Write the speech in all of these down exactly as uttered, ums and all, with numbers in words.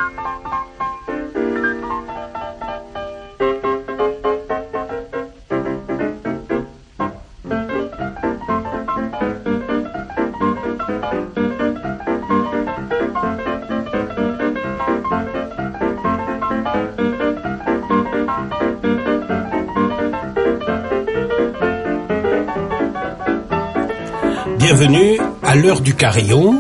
Bienvenue à l'heure du carillon.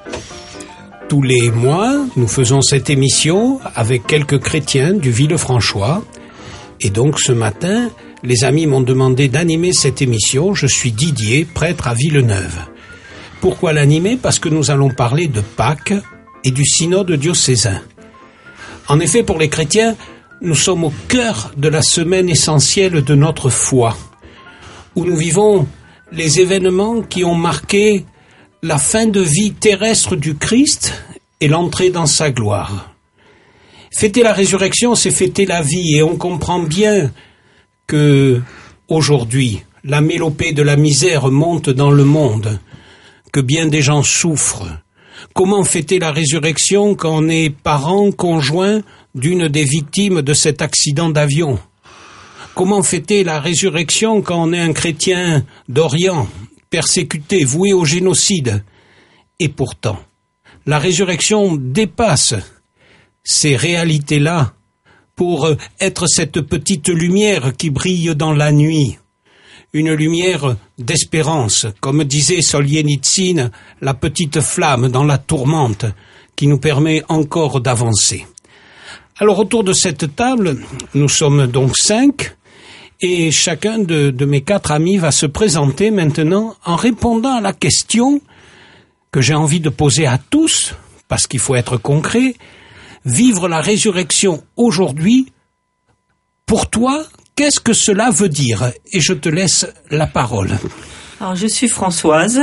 Tous les mois, nous faisons cette émission avec quelques chrétiens du Villefranchois. Et donc ce matin, les amis m'ont demandé d'animer cette émission. Je suis Didier, prêtre à Villeneuve. Pourquoi l'animer ? Parce que nous allons parler de Pâques et du synode diocésain. En effet, pour les chrétiens, nous sommes au cœur de la semaine essentielle de notre foi, où nous vivons les événements qui ont marqué la fin de vie terrestre du Christ et l'entrée dans sa gloire. Fêter la résurrection, c'est fêter la vie, et on comprend bien que, aujourd'hui, la mélopée de la misère monte dans le monde, que bien des gens souffrent. Comment fêter la résurrection quand on est parent, conjoint d'une des victimes de cet accident d'avion ? Comment fêter la résurrection quand on est un chrétien d'Orient, persécuté, voué au génocide ? Et pourtant, la résurrection dépasse ces réalités-là pour être cette petite lumière qui brille dans la nuit. Une lumière d'espérance, comme disait Solzhenitsyn, la petite flamme dans la tourmente qui nous permet encore d'avancer. Alors autour de cette table, nous sommes donc cinq. Et chacun de, de mes quatre amis va se présenter maintenant en répondant à la question que j'ai envie de poser à tous, parce qu'il faut être concret. Vivre la résurrection aujourd'hui, pour toi, qu'est-ce que cela veut dire ? Et je te laisse la parole. Alors, je suis Françoise.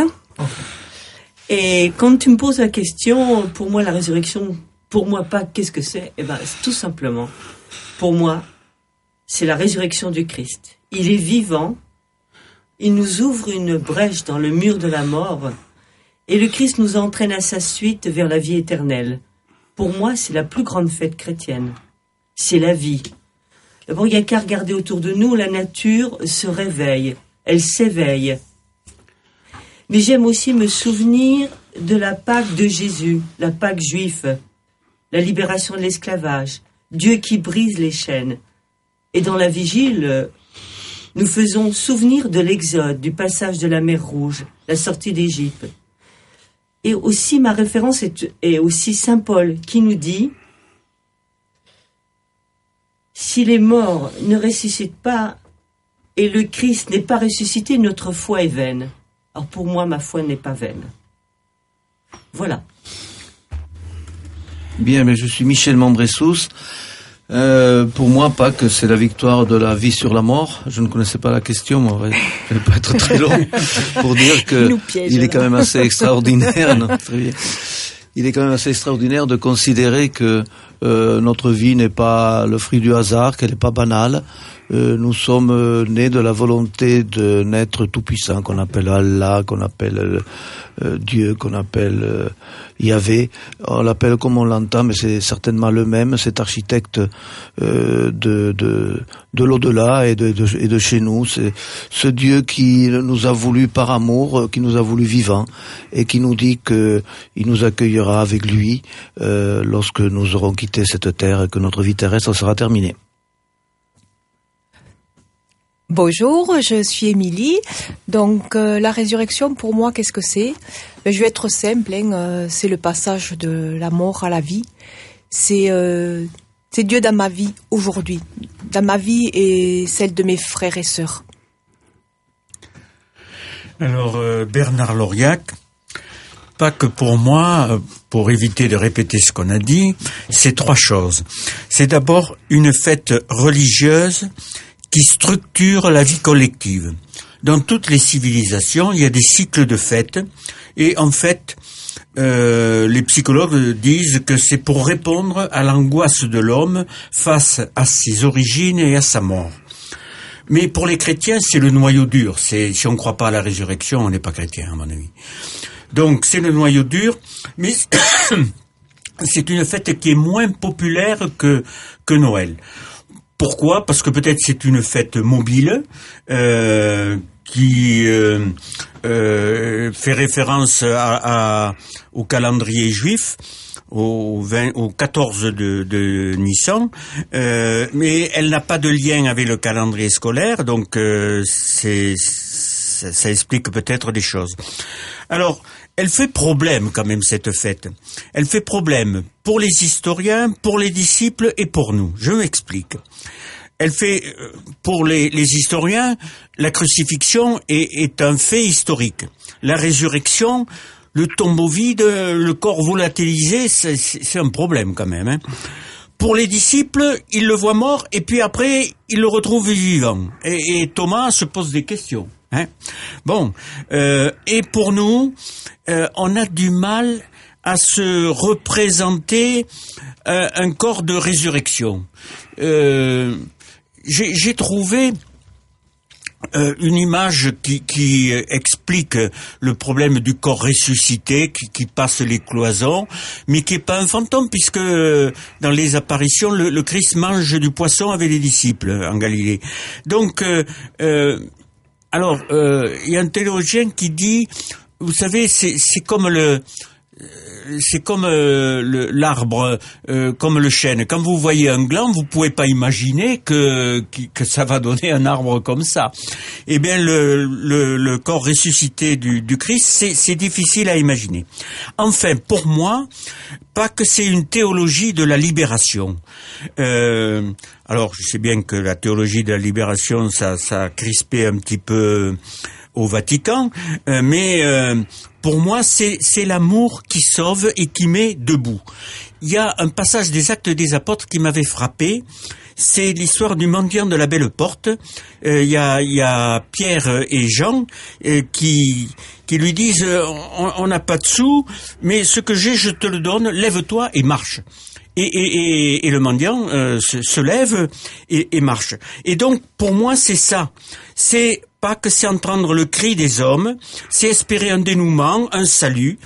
Et quand tu me poses la question, pour moi, la résurrection, pour moi, pas qu'est-ce que c'est ? Eh ben, c'est tout simplement, pour moi, c'est la résurrection du Christ. Il est vivant, il nous ouvre une brèche dans le mur de la mort, et le Christ nous entraîne à sa suite vers la vie éternelle. Pour moi, c'est la plus grande fête chrétienne. C'est la vie. D'abord, il n'y a qu'à regarder autour de nous, la nature se réveille, elle s'éveille. Mais j'aime aussi me souvenir de la Pâque de Jésus, la Pâque juive, la libération de l'esclavage, Dieu qui brise les chaînes. Et dans la vigile, nous faisons souvenir de l'exode, du passage de la mer Rouge, la sortie d'Égypte. Et aussi, ma référence est, est aussi Saint Paul, qui nous dit « Si les morts ne ressuscitent pas et le Christ n'est pas ressuscité, notre foi est vaine. » Alors pour moi, ma foi n'est pas vaine. Voilà. Bien, mais je suis Michel Mandressous. Euh, pour moi, Pâques, c'est la victoire de la vie sur la mort. Je ne connaissais pas la question, moi. Je ne vais pas être très long pour dire que piège, il est quand même assez extraordinaire. Non, très bien. Il est quand même assez extraordinaire de considérer que euh, notre vie n'est pas le fruit du hasard, qu'elle n'est pas banale. Euh, nous sommes euh, nés de la volonté de n'être tout-puissant, qu'on appelle Allah, qu'on appelle euh, Dieu, qu'on appelle euh, Yahvé. On l'appelle comme on l'entend, mais c'est certainement le même, cet architecte euh, de, de, de l'au-delà et de, de, et de chez nous. C'est ce Dieu qui nous a voulu par amour, qui nous a voulu vivants, et qui nous dit que il nous accueillera avec lui euh, lorsque nous aurons quitté cette terre et que notre vie terrestre sera terminée. Bonjour, je suis Émilie. Donc euh, la résurrection pour moi, qu'est-ce que c'est ? Je vais être simple, hein, euh, c'est le passage de la mort à la vie. C'est euh, c'est Dieu dans ma vie aujourd'hui, dans ma vie et celle de mes frères et sœurs. Alors euh, Bernard Lauriac, pas que pour moi, pour éviter de répéter ce qu'on a dit, c'est trois choses. C'est d'abord une fête religieuse qui structure la vie collective. Dans toutes les civilisations, il y a des cycles de fêtes, et en fait, euh, les psychologues disent que c'est pour répondre à l'angoisse de l'homme face à ses origines et à sa mort. Mais pour les chrétiens, c'est le noyau dur. C'est, si on ne croit pas à la résurrection, on n'est pas chrétien, à mon avis. Donc, c'est le noyau dur, mais c'est une fête qui est moins populaire que que Noël. Pourquoi ? Parce que peut-être c'est une fête mobile euh, qui euh, euh, fait référence à, à, au calendrier juif, au, vingt, au quatorze de, de Nissan, euh, mais elle n'a pas de lien avec le calendrier scolaire, donc euh, c'est, ça, ça explique peut-être des choses. Alors, elle fait problème quand même, cette fête. Elle fait problème pour les historiens, pour les disciples et pour nous. Je m'explique. Elle fait, pour les, les historiens, la crucifixion est, est un fait historique. La résurrection, le tombeau vide, le corps volatilisé, c'est, c'est un problème quand même. Hein. Pour les disciples, ils le voient mort et puis après, ils le retrouvent vivant. Et, et Thomas se pose des questions. Hein. Bon, euh, et pour nous, euh, on a du mal à se représenter euh, un corps de résurrection. Euh, j'ai, j'ai trouvé euh, une image qui, qui explique le problème du corps ressuscité qui, qui passe les cloisons, mais qui est pas un fantôme puisque dans les apparitions, le, le Christ mange du poisson avec les disciples en Galilée. Donc, euh, euh, alors, il euh, y a un théologien qui dit, vous savez, c'est, c'est comme le... C'est comme euh, le, l'arbre, euh, comme le chêne. Quand vous voyez un gland, vous pouvez pas imaginer que que ça va donner un arbre comme ça. Eh bien, le le, le corps ressuscité du, du Christ, c'est, c'est difficile à imaginer. Enfin, pour moi, pas que c'est une théologie de la libération. Euh, alors, je sais bien que la théologie de la libération, ça ça a crispé un petit peu au Vatican, euh, mais euh, pour moi, c'est, c'est l'amour qui sauve et qui met debout. Il y a un passage des Actes des Apôtres qui m'avait frappé. C'est l'histoire du mendiant de la Belle Porte. Euh, il y a, il y a Pierre et Jean euh, qui qui lui disent euh, on n'a pas de sous, mais ce que j'ai, je te le donne. Lève-toi et marche. Et, et, et, et le mendiant euh, se, se lève et, et marche. Et donc, pour moi, c'est ça. C'est pas que c'est entendre le cri des hommes, c'est espérer un dénouement, un salut,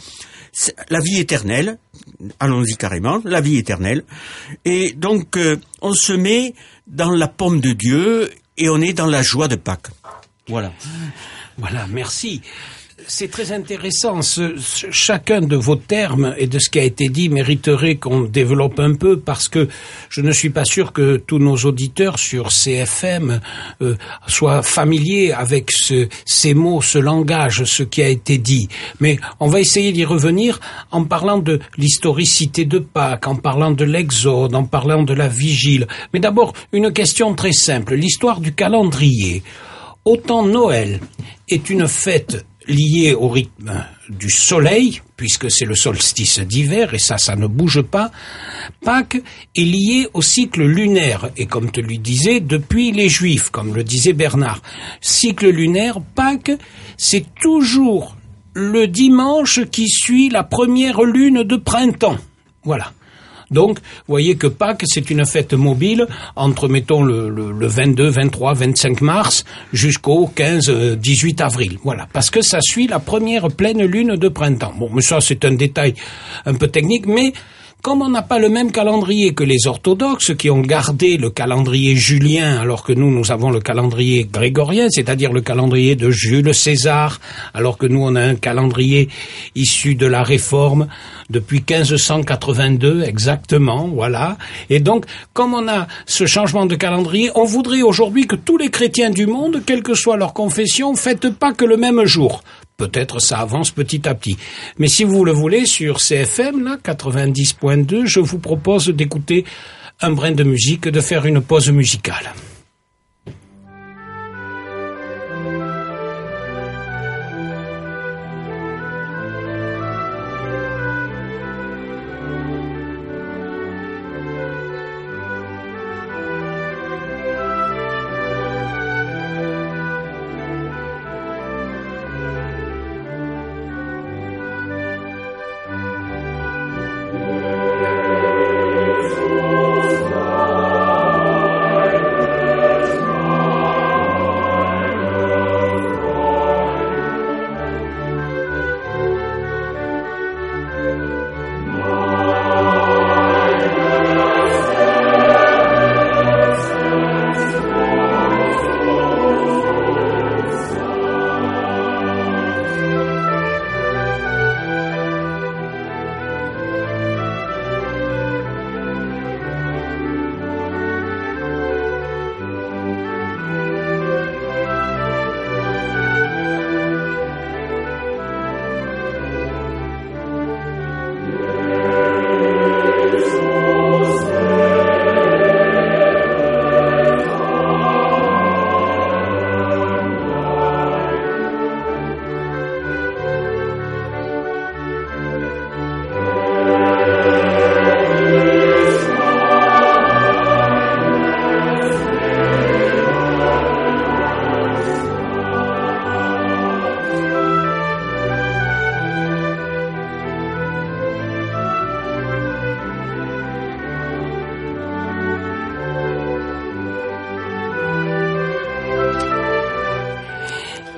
la vie éternelle. Allons-y carrément, la vie éternelle. Et donc, euh, on se met dans la paume de Dieu et on est dans la joie de Pâques. Voilà. Voilà, merci. C'est très intéressant. Ce, ce, chacun de vos termes et de ce qui a été dit mériterait qu'on développe un peu parce que je ne suis pas sûr que tous nos auditeurs sur C F M euh, soient familiers avec ce, ces mots, ce langage, ce qui a été dit. Mais on va essayer d'y revenir en parlant de l'historicité de Pâques, en parlant de l'Exode, en parlant de la Vigile. Mais d'abord, une question très simple. L'histoire du calendrier. Autant Noël est une fête lié au rythme du soleil, puisque c'est le solstice d'hiver, et ça, ça ne bouge pas. Pâques est lié au cycle lunaire, et comme te le disais, depuis les Juifs, comme le disait Bernard. Cycle lunaire, Pâques, c'est toujours le dimanche qui suit la première lune de printemps. Voilà. Donc, vous voyez que Pâques, c'est une fête mobile entre, mettons, le, le, le vingt-deux, vingt-trois, vingt-cinq mars jusqu'au quinze, dix-huit avril. Voilà. Parce que ça suit la première pleine lune de printemps. Bon, mais ça, c'est un détail un peu technique, mais comme on n'a pas le même calendrier que les orthodoxes qui ont gardé le calendrier julien alors que nous, nous avons le calendrier grégorien, c'est-à-dire le calendrier de Jules César, alors que nous, on a un calendrier issu de la Réforme depuis quinze cent quatre-vingt-deux exactement, voilà. Et donc, comme on a ce changement de calendrier, on voudrait aujourd'hui que tous les chrétiens du monde, quelle que soit leur confession, fêtent pas que le même jour. Peut-être ça avance petit à petit. Mais si vous le voulez, sur C F M, là, quatre-vingt-dix point deux, je vous propose d'écouter un brin de musique, de faire une pause musicale.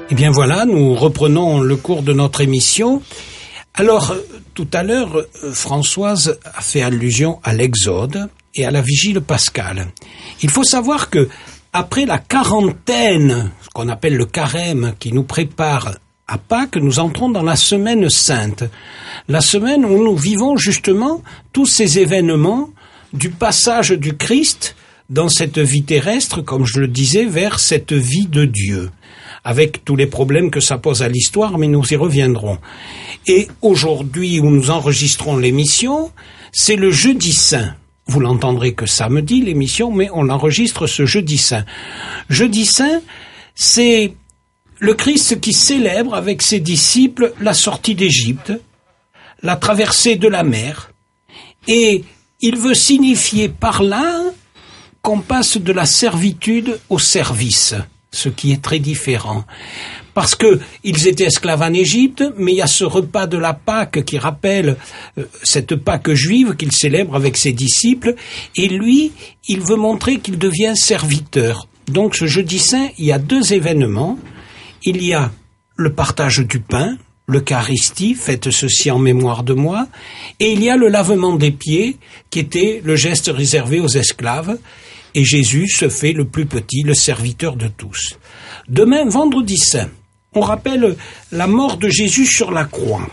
Eh bien voilà, nous reprenons le cours de notre émission. Alors, tout à l'heure, Françoise a fait allusion à l'Exode et à la vigile pascale. Il faut savoir que, après la quarantaine, ce qu'on appelle le carême, qui nous prépare à Pâques, nous entrons dans la semaine sainte. La semaine où nous vivons justement tous ces événements du passage du Christ dans cette vie terrestre, comme je le disais, vers cette vie de Dieu, avec tous les problèmes que ça pose à l'histoire, mais nous y reviendrons. Et aujourd'hui, où nous enregistrons l'émission, c'est le jeudi saint. Vous l'entendrez que samedi, l'émission, mais on l'enregistre ce jeudi saint. Jeudi saint, c'est le Christ qui célèbre avec ses disciples la sortie d'Égypte, la traversée de la mer, et il veut signifier par là qu'on passe de la servitude au service, ce qui est très différent. Parce que ils étaient esclaves en Égypte, mais il y a ce repas de la Pâque qui rappelle euh, cette Pâque juive qu'il célèbre avec ses disciples, et lui, il veut montrer qu'il devient serviteur. Donc ce jeudi saint, il y a deux événements. Il y a le partage du pain, l'Eucharistie, faites ceci en mémoire de moi, et il y a le lavement des pieds, qui était le geste réservé aux esclaves, et Jésus se fait le plus petit, le serviteur de tous. Demain, vendredi saint, on rappelle la mort de Jésus sur la croix.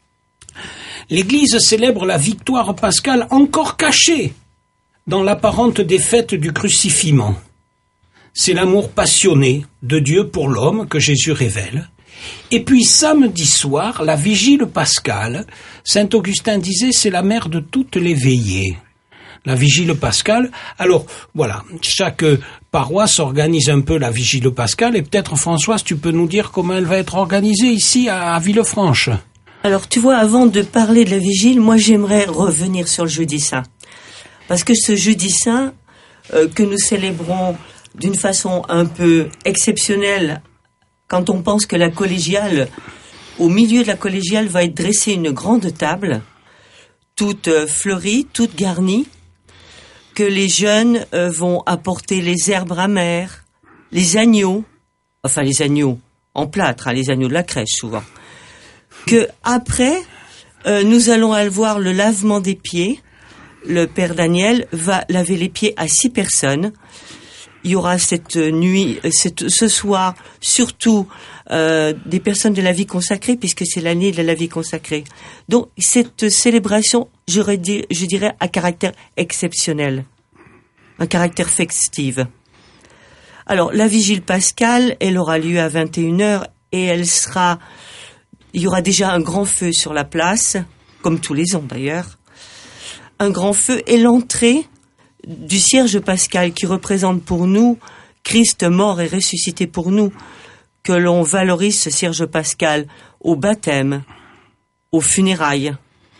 L'Église célèbre la victoire pascale encore cachée dans l'apparente défaite du crucifiement. C'est l'amour passionné de Dieu pour l'homme que Jésus révèle. Et puis samedi soir, la vigile pascale, saint Augustin disait, c'est la mère de toutes les veillées. La vigile pascale, alors voilà, chaque paroisse organise un peu la vigile pascale, et peut-être Françoise, tu peux nous dire comment elle va être organisée ici à, à Villefranche. Alors tu vois, avant de parler de la vigile, moi j'aimerais revenir sur le jeudi saint. Parce que ce jeudi saint, euh, que nous célébrons d'une façon un peu exceptionnelle, quand on pense que la collégiale, au milieu de la collégiale, va être dressée une grande table, toute euh, fleurie, toute garnie, que les jeunes euh, vont apporter les herbes amères, les agneaux, enfin les agneaux en plâtre, hein, les agneaux de la crèche souvent, que après euh, nous allons aller voir le lavement des pieds. Le père Daniel va laver les pieds à six personnes. Il y aura cette nuit, cette, ce soir, surtout euh, des personnes de la vie consacrée, puisque c'est l'année de la vie consacrée. Donc cette célébration, j'aurais dit, je dirais, à caractère exceptionnel, un caractère festif. Alors la vigile pascale, elle aura lieu à vingt et une heures et elle sera, il y aura déjà un grand feu sur la place, comme tous les ans d'ailleurs, un grand feu et l'entrée du cierge pascal qui représente pour nous Christ mort et ressuscité pour nous, que l'on valorise ce cierge pascal au baptême, aux funérailles,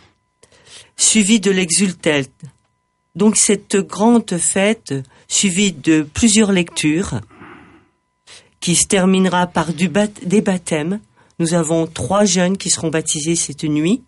suivi de l'exultet. Donc cette grande fête, suivie de plusieurs lectures, qui se terminera par du bat- des baptêmes. Nous avons trois jeunes qui seront baptisés cette nuit.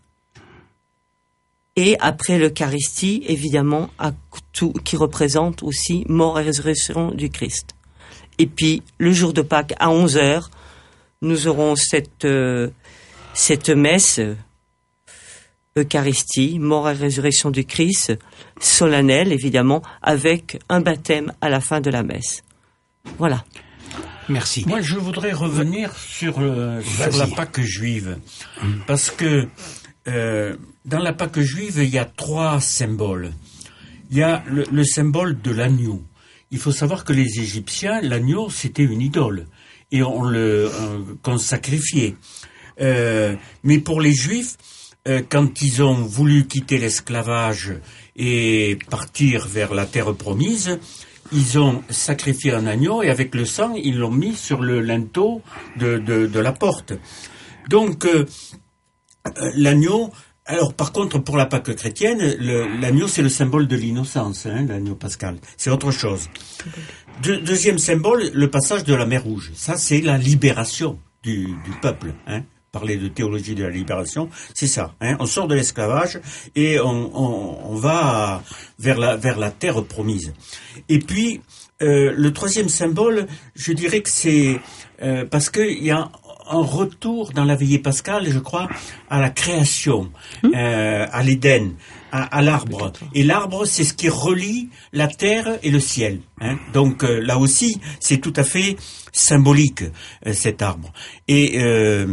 Et après l'Eucharistie, évidemment, à tout, qui représente aussi mort et résurrection du Christ. Et puis, le jour de Pâques, à onze heures, nous aurons cette, euh, cette messe, euh, Eucharistie, mort et résurrection du Christ, solennelle, évidemment, avec un baptême à la fin de la messe. Voilà. Merci. Moi, je voudrais revenir sur, euh, sur la Pâque juive. Hum. Parce que, euh, dans la Pâque juive, il y a trois symboles. Il y a le, le symbole de l'agneau. Il faut savoir que les Égyptiens, l'agneau, c'était une idole. Et on le, on, qu'on sacrifiait. Euh, mais pour les Juifs, euh, quand ils ont voulu quitter l'esclavage et partir vers la terre promise, ils ont sacrifié un agneau et avec le sang, ils l'ont mis sur le linteau de, de, de la porte. Donc, euh, l'agneau... Alors, par contre, pour la Pâque chrétienne, le, l'agneau, c'est le symbole de l'innocence, hein, l'agneau pascal. C'est autre chose. De, deuxième symbole, le passage de la mer Rouge. Ça, c'est la libération du, du peuple, hein, parler de théologie de la libération, c'est ça. Hein, on sort de l'esclavage et on, on, on va vers la, vers la terre promise. Et puis, euh, le troisième symbole, je dirais que c'est euh, parce qu'il y a un retour dans la veillée pascale, je crois, à la création, mmh. euh, à l'Éden, à, à l'arbre. Et l'arbre, c'est ce qui relie la terre et le ciel. Hein. Donc euh, là aussi, c'est tout à fait symbolique, euh, cet arbre. Et euh,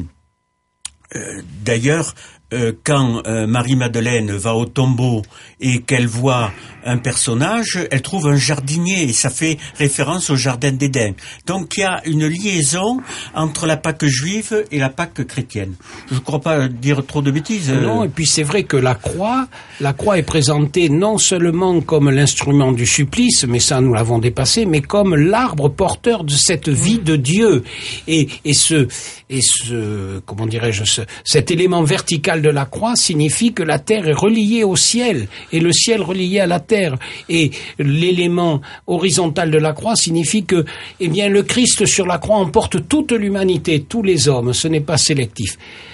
euh, d'ailleurs, euh, quand euh, Marie-Madeleine va au tombeau et qu'elle voit un personnage, elle trouve un jardinier et ça fait référence au jardin d'Éden. Donc il y a une liaison entre la Pâque juive et la Pâque chrétienne. Je ne crois pas dire trop de bêtises. Non, et puis c'est vrai que la croix, la croix est présentée non seulement comme l'instrument du supplice, mais ça nous l'avons dépassé, mais comme l'arbre porteur de cette vie de Dieu. Et, et ce, et ce, comment dirais-je, ce, cet élément vertical de la croix signifie que la terre est reliée au ciel et le ciel relié à la terre. Et l'élément horizontal de la croix signifie que, eh bien, le Christ sur la croix emporte toute l'humanité, tous les hommes. Ce n'est pas sélectif.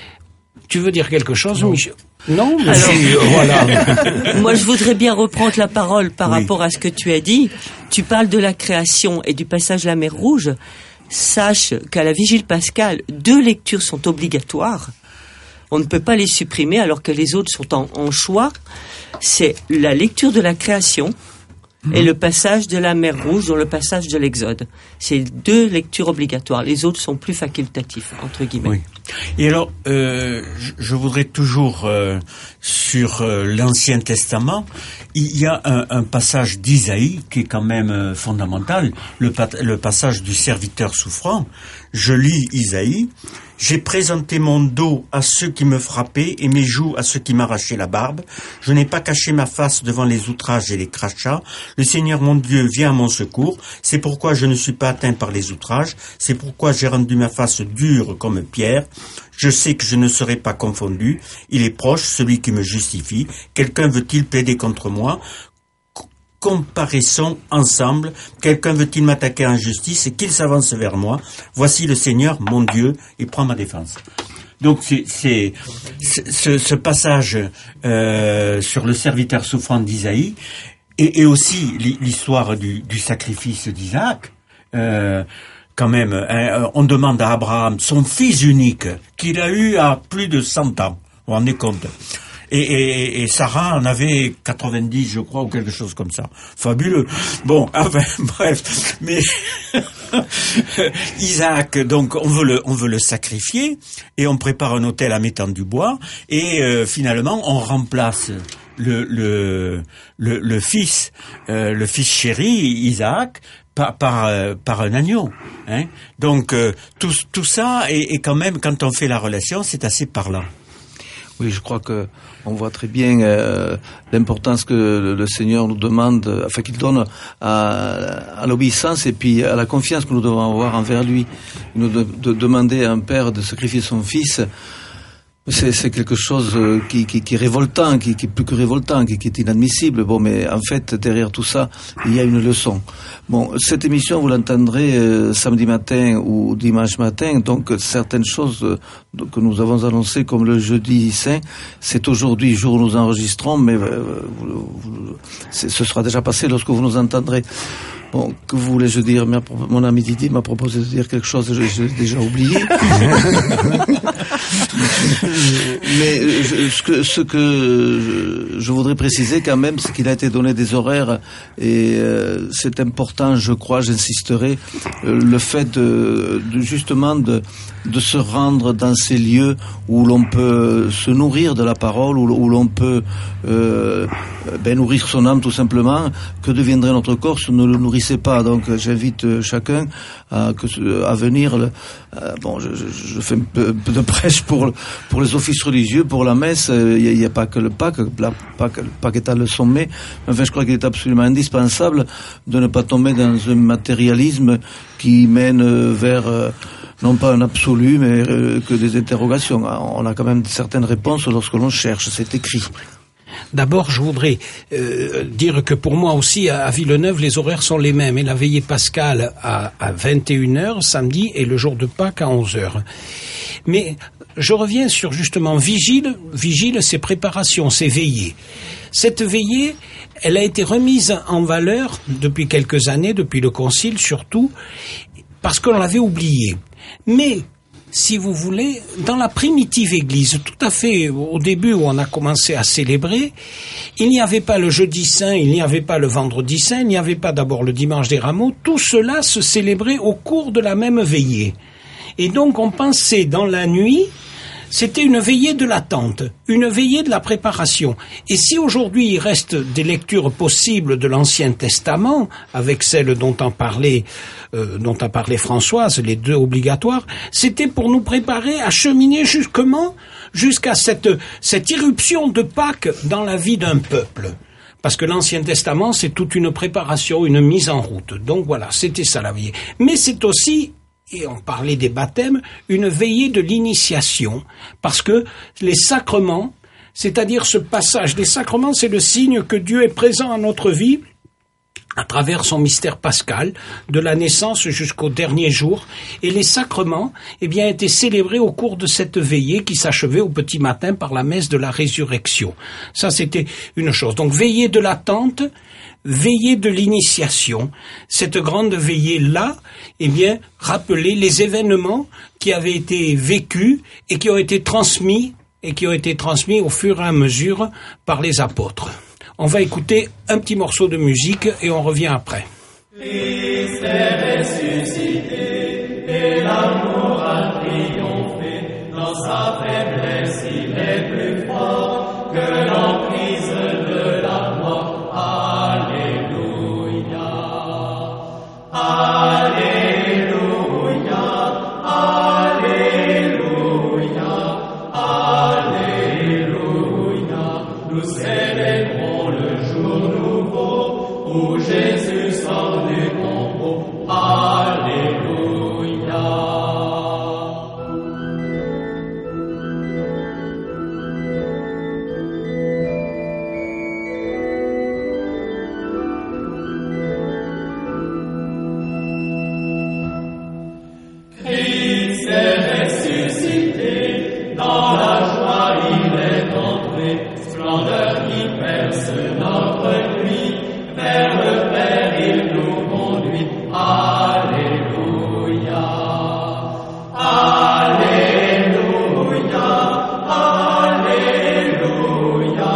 Tu veux dire quelque chose, non. Michel? Non, mais alors, si, euh, voilà. Moi, je voudrais bien reprendre la parole par oui. rapport à ce que tu as dit. Tu parles de la création et du passage de la mer Rouge. Sache qu'à la Vigile pascale, deux lectures sont obligatoires. On ne peut pas les supprimer alors que les autres sont en, en choix. C'est la lecture de la création mmh. et le passage de la mer Rouge, dans le passage de l'Exode. C'est deux lectures obligatoires. Les autres sont plus facultatifs, entre guillemets. Oui. Et alors, euh, je, je voudrais toujours, euh, sur euh, l'Ancien Testament, il y a un, un passage d'Isaïe qui est quand même euh, fondamental, le, le passage du serviteur souffrant. Je lis Isaïe. J'ai présenté mon dos à ceux qui me frappaient et mes joues à ceux qui m'arrachaient la barbe. Je n'ai pas caché ma face devant les outrages et les crachats. Le Seigneur mon Dieu vient à mon secours. C'est pourquoi je ne suis pas atteint par les outrages. C'est pourquoi j'ai rendu ma face dure comme pierre. Je sais que je ne serai pas confondu. Il est proche, celui qui me justifie. Quelqu'un veut-il plaider contre moi ? Comparaissons ensemble. Quelqu'un veut-il m'attaquer en justice et qu'il s'avance vers moi. Voici le Seigneur, mon Dieu, et prend ma défense. Donc c'est, c'est, c'est ce, ce passage euh, sur le serviteur souffrant d'Isaïe et, et aussi l'histoire du, du sacrifice d'Isaac. Euh, quand même, hein, on demande à Abraham, son fils unique, qu'il a eu à plus de cent ans. Vous vous rendez compte ? Et, et, et Sarah en avait quatre-vingt-dix, je crois, ou quelque chose comme ça. Fabuleux. Bon, enfin, bref. Mais Isaac, donc, on veut le, on veut le sacrifier, et on prépare un autel en mettant du bois, et euh, finalement, on remplace le, le, le, le fils, euh, le fils chéri, Isaac, par, par, euh, par un agneau. Hein. Donc, euh, tout, tout ça, et, et quand même, quand on fait la relation, c'est assez parlant. Oui, je crois que on voit très bien euh, l'importance que le, le Seigneur nous demande, enfin qu'il donne à, à l'obéissance et puis à la confiance que nous devons avoir envers lui. Il nous de, de demander à un père de sacrifier son fils, c'est, c'est quelque chose qui, qui, qui est révoltant, qui, qui est plus que révoltant, qui, qui est inadmissible. Bon, mais en fait, derrière tout ça, il y a une leçon. Bon, cette émission, vous l'entendrez euh, samedi matin ou dimanche matin, donc certaines choses euh, que nous avons annoncées comme le jeudi saint, c'est aujourd'hui, jour où nous enregistrons, mais euh, vous, vous, ce sera déjà passé lorsque vous nous entendrez. Bon, que voulais-je dire? Mon ami Didier m'a proposé de dire quelque chose, je, je l'ai déjà oublié. Mais je, ce que, ce que je, je voudrais préciser quand même, c'est qu'il a été donné des horaires et euh, c'est important, je crois, j'insisterai, euh, le fait de, de justement de, de se rendre dans ces lieux où l'on peut se nourrir de la parole, où, où l'on peut euh, ben, nourrir son âme tout simplement. Que deviendrait notre corps si on ne le nourrissait pas? Donc j'invite chacun à, que, à venir. Euh, bon, je, je, je fais un peu, un peu de prêche pour, pour les offices religieux, pour la messe. Il n'y a, a pas que le Pâques, la Pâques, le Pâques est à le sommet. Enfin, je crois qu'il est absolument indispensable de ne pas tomber dans un matérialisme qui mène vers euh, non pas un absolu, mais euh, que des interrogations. On a quand même certaines réponses lorsque l'on cherche, c'est écrit. D'abord, je voudrais euh, dire que pour moi aussi, à, à Villeneuve, les horaires sont les mêmes. Et la veillée pascale à, à vingt et une heures samedi et le jour de Pâques à onze heures. Mais je reviens sur justement vigile. Vigile, c'est préparation, c'est veiller. Cette veillée, elle a été remise en valeur depuis quelques années, depuis le Concile surtout, parce qu'on l'avait oubliée. Mais, si vous voulez, dans la primitive Église, tout à fait au début où on a commencé à célébrer, il n'y avait pas le jeudi saint, il n'y avait pas le vendredi saint, il n'y avait pas d'abord le dimanche des rameaux, tout cela se célébrait au cours de la même veillée. Et donc on pensait dans la nuit, c'était une veillée de l'attente, une veillée de la préparation. Et si aujourd'hui il reste des lectures possibles de l'Ancien Testament, avec celles dont en parlait, euh, dont a parlé Françoise, les deux obligatoires, c'était pour nous préparer à cheminer jusqu'ement, jusqu'à cette, cette irruption de Pâques dans la vie d'un peuple. Parce que l'Ancien Testament, c'est toute une préparation, une mise en route. Donc voilà, c'était ça la veillée. Mais c'est aussi, et on parlait des baptêmes, une veillée de l'initiation, parce que les sacrements, c'est-à-dire ce passage des sacrements, c'est le signe que Dieu est présent à notre vie à travers son mystère pascal, de la naissance jusqu'au dernier jour, et les sacrements, eh bien, étaient célébrés au cours de cette veillée qui s'achevait au petit matin par la messe de la résurrection. Ça, c'était une chose. Donc, veillée de l'attente, veillée de l'initiation. Cette grande veillée-là, eh bien, rappelait les événements qui avaient été vécus et qui ont été transmis, et qui ont été transmis au fur et à mesure par les apôtres. On va écouter un petit morceau de musique et on revient après. Christ est ressuscité et l'amour a triomphé. Dans sa faiblesse, il est plus fort que l'emprise de la mort. Alléluia. Alléluia. Alléluia. Alléluia. Nous célébrons où Jésus sort du tombeau. Alléluia. Christ est ressuscité, dans la joie il est entré, splendeur qui perce notre nuit. Vers le Père, il nous conduit. Alléluia. Alléluia. Alléluia.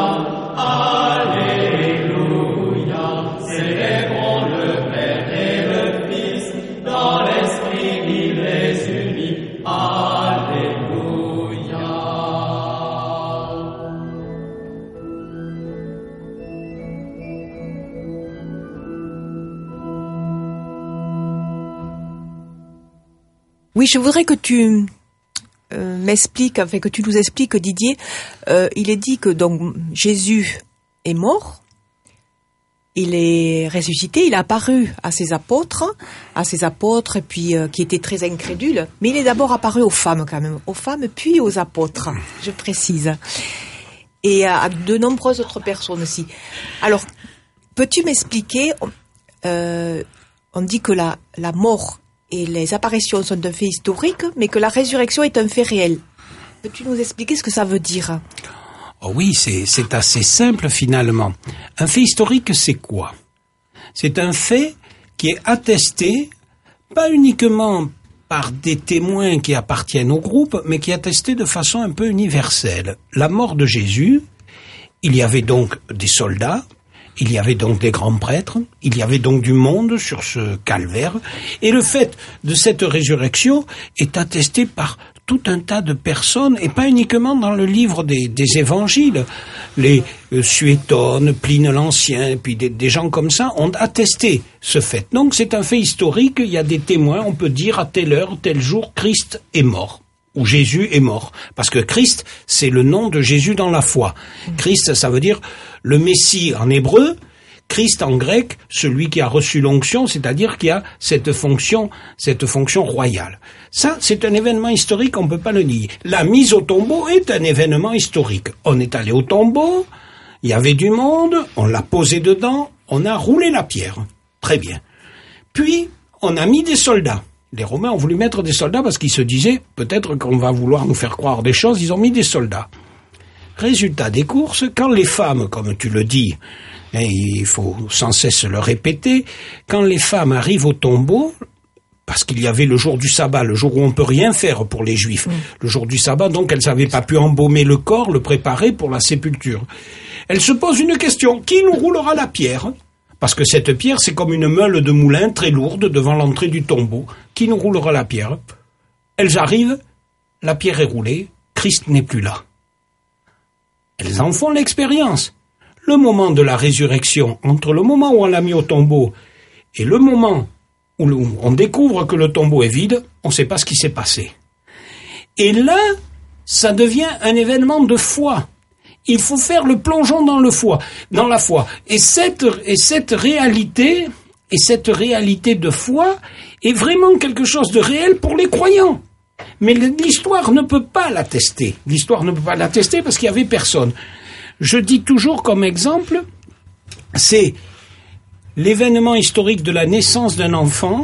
Alléluia. Célébrons le Père et le Fils. Dans l'Esprit, il les unit. Alléluia. Oui, je voudrais que tu euh, m'expliques, enfin que tu nous expliques, Didier. Euh, il est dit que donc Jésus est mort, il est ressuscité, il est apparu à ses apôtres, à ses apôtres, et puis euh, qui étaient très incrédules. Mais il est d'abord apparu aux femmes quand même, aux femmes puis aux apôtres, je précise, et à, à de nombreuses autres personnes aussi. Alors, peux-tu m'expliquer euh, On dit que la la mort et les apparitions sont un fait historique, mais que la résurrection est un fait réel. Peux-tu nous expliquer ce que ça veut dire ? Oh oui, c'est, c'est assez simple finalement. Un fait historique, c'est quoi ? C'est un fait qui est attesté, pas uniquement par des témoins qui appartiennent au groupe, mais qui est attesté de façon un peu universelle. La mort de Jésus, il y avait donc des soldats, il y avait donc des grands prêtres, il y avait donc du monde sur ce calvaire, et le fait de cette résurrection est attesté par tout un tas de personnes, et pas uniquement dans le livre des, des évangiles. Les euh, Suétone, Pline l'Ancien, puis des, des gens comme ça ont attesté ce fait. Donc c'est un fait historique, il y a des témoins, on peut dire à telle heure, tel jour, Christ est mort. Où Jésus est mort. Parce que Christ, c'est le nom de Jésus dans la foi. Christ, ça veut dire le Messie en hébreu, Christ en grec, celui qui a reçu l'onction, c'est-à-dire qui a cette fonction, cette fonction royale. Ça, c'est un événement historique, on ne peut pas le nier. La mise au tombeau est un événement historique. On est allé au tombeau, il y avait du monde, on l'a posé dedans, on a roulé la pierre. Très bien. Puis, on a mis des soldats. Les Romains ont voulu mettre des soldats parce qu'ils se disaient, peut-être qu'on va vouloir nous faire croire des choses, ils ont mis des soldats. Résultat des courses, quand les femmes, comme tu le dis, et il faut sans cesse le répéter, quand les femmes arrivent au tombeau, parce qu'il y avait le jour du sabbat, le jour où on peut rien faire pour les Juifs, mmh. le jour du sabbat, donc elles n'avaient pas pu embaumer le corps, le préparer pour la sépulture. Elles se posent une question, qui nous roulera la pierre ? Parce que cette pierre, c'est comme une meule de moulin très lourde devant l'entrée du tombeau. Qui nous roulera la pierre ? Elles arrivent, la pierre est roulée, Christ n'est plus là. Elles en font l'expérience. Le moment de la résurrection, entre le moment où on l'a mis au tombeau et le moment où on découvre que le tombeau est vide, on ne sait pas ce qui s'est passé. Et là, ça devient un événement de foi. Il faut faire le plongeon dans le foi, dans la foi. Et cette, et cette réalité, et cette réalité de foi est vraiment quelque chose de réel pour les croyants. Mais l'histoire ne peut pas l'attester. L'histoire ne peut pas l'attester parce qu'il n'y avait personne. Je dis toujours comme exemple, c'est l'événement historique de la naissance d'un enfant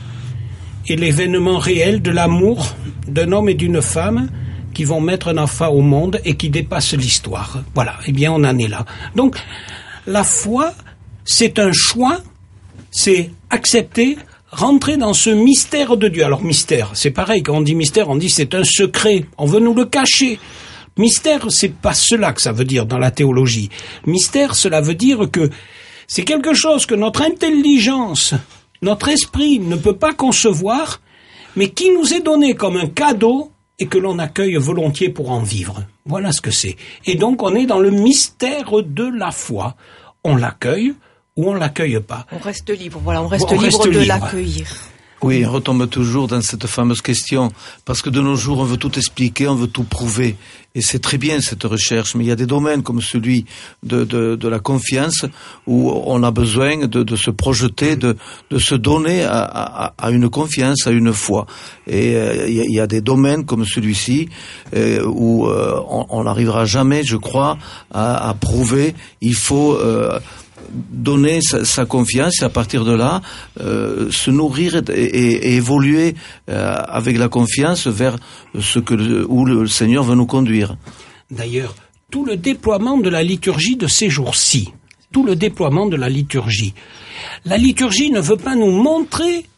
et l'événement réel de l'amour d'un homme et d'une femme qui vont mettre un enfant au monde et qui dépassent l'histoire. Voilà, eh bien on en est là. Donc, la foi, c'est un choix, c'est accepter, rentrer dans ce mystère de Dieu. Alors mystère, c'est pareil, quand on dit mystère, on dit c'est un secret, on veut nous le cacher. Mystère, c'est pas cela que ça veut dire dans la théologie. Mystère, cela veut dire que c'est quelque chose que notre intelligence, notre esprit ne peut pas concevoir, mais qui nous est donné comme un cadeau et que l'on accueille volontiers pour en vivre. Voilà ce que c'est. Et donc, on est dans le mystère de la foi. On l'accueille ou on l'accueille pas. On reste libre, voilà, on reste on libre reste de libre. l'accueillir. Oui, on retombe toujours dans cette fameuse question, parce que de nos jours, on veut tout expliquer, on veut tout prouver. Et c'est très bien cette recherche, mais il y a des domaines comme celui de, de, de la confiance où on a besoin de, de se projeter, de, de se donner à, à, à une confiance, à une foi. Et euh, il y a des domaines comme celui-ci euh, où euh, on n'arrivera jamais, je crois, à, à prouver. Il faut euh, donner sa, sa confiance et à partir de là euh, se nourrir et, et, et évoluer euh, avec la confiance vers ce que le, où le Seigneur veut nous conduire. D'ailleurs, tout le déploiement de la liturgie de ces jours-ci, tout le déploiement de la liturgie, la liturgie ne veut pas nous montrer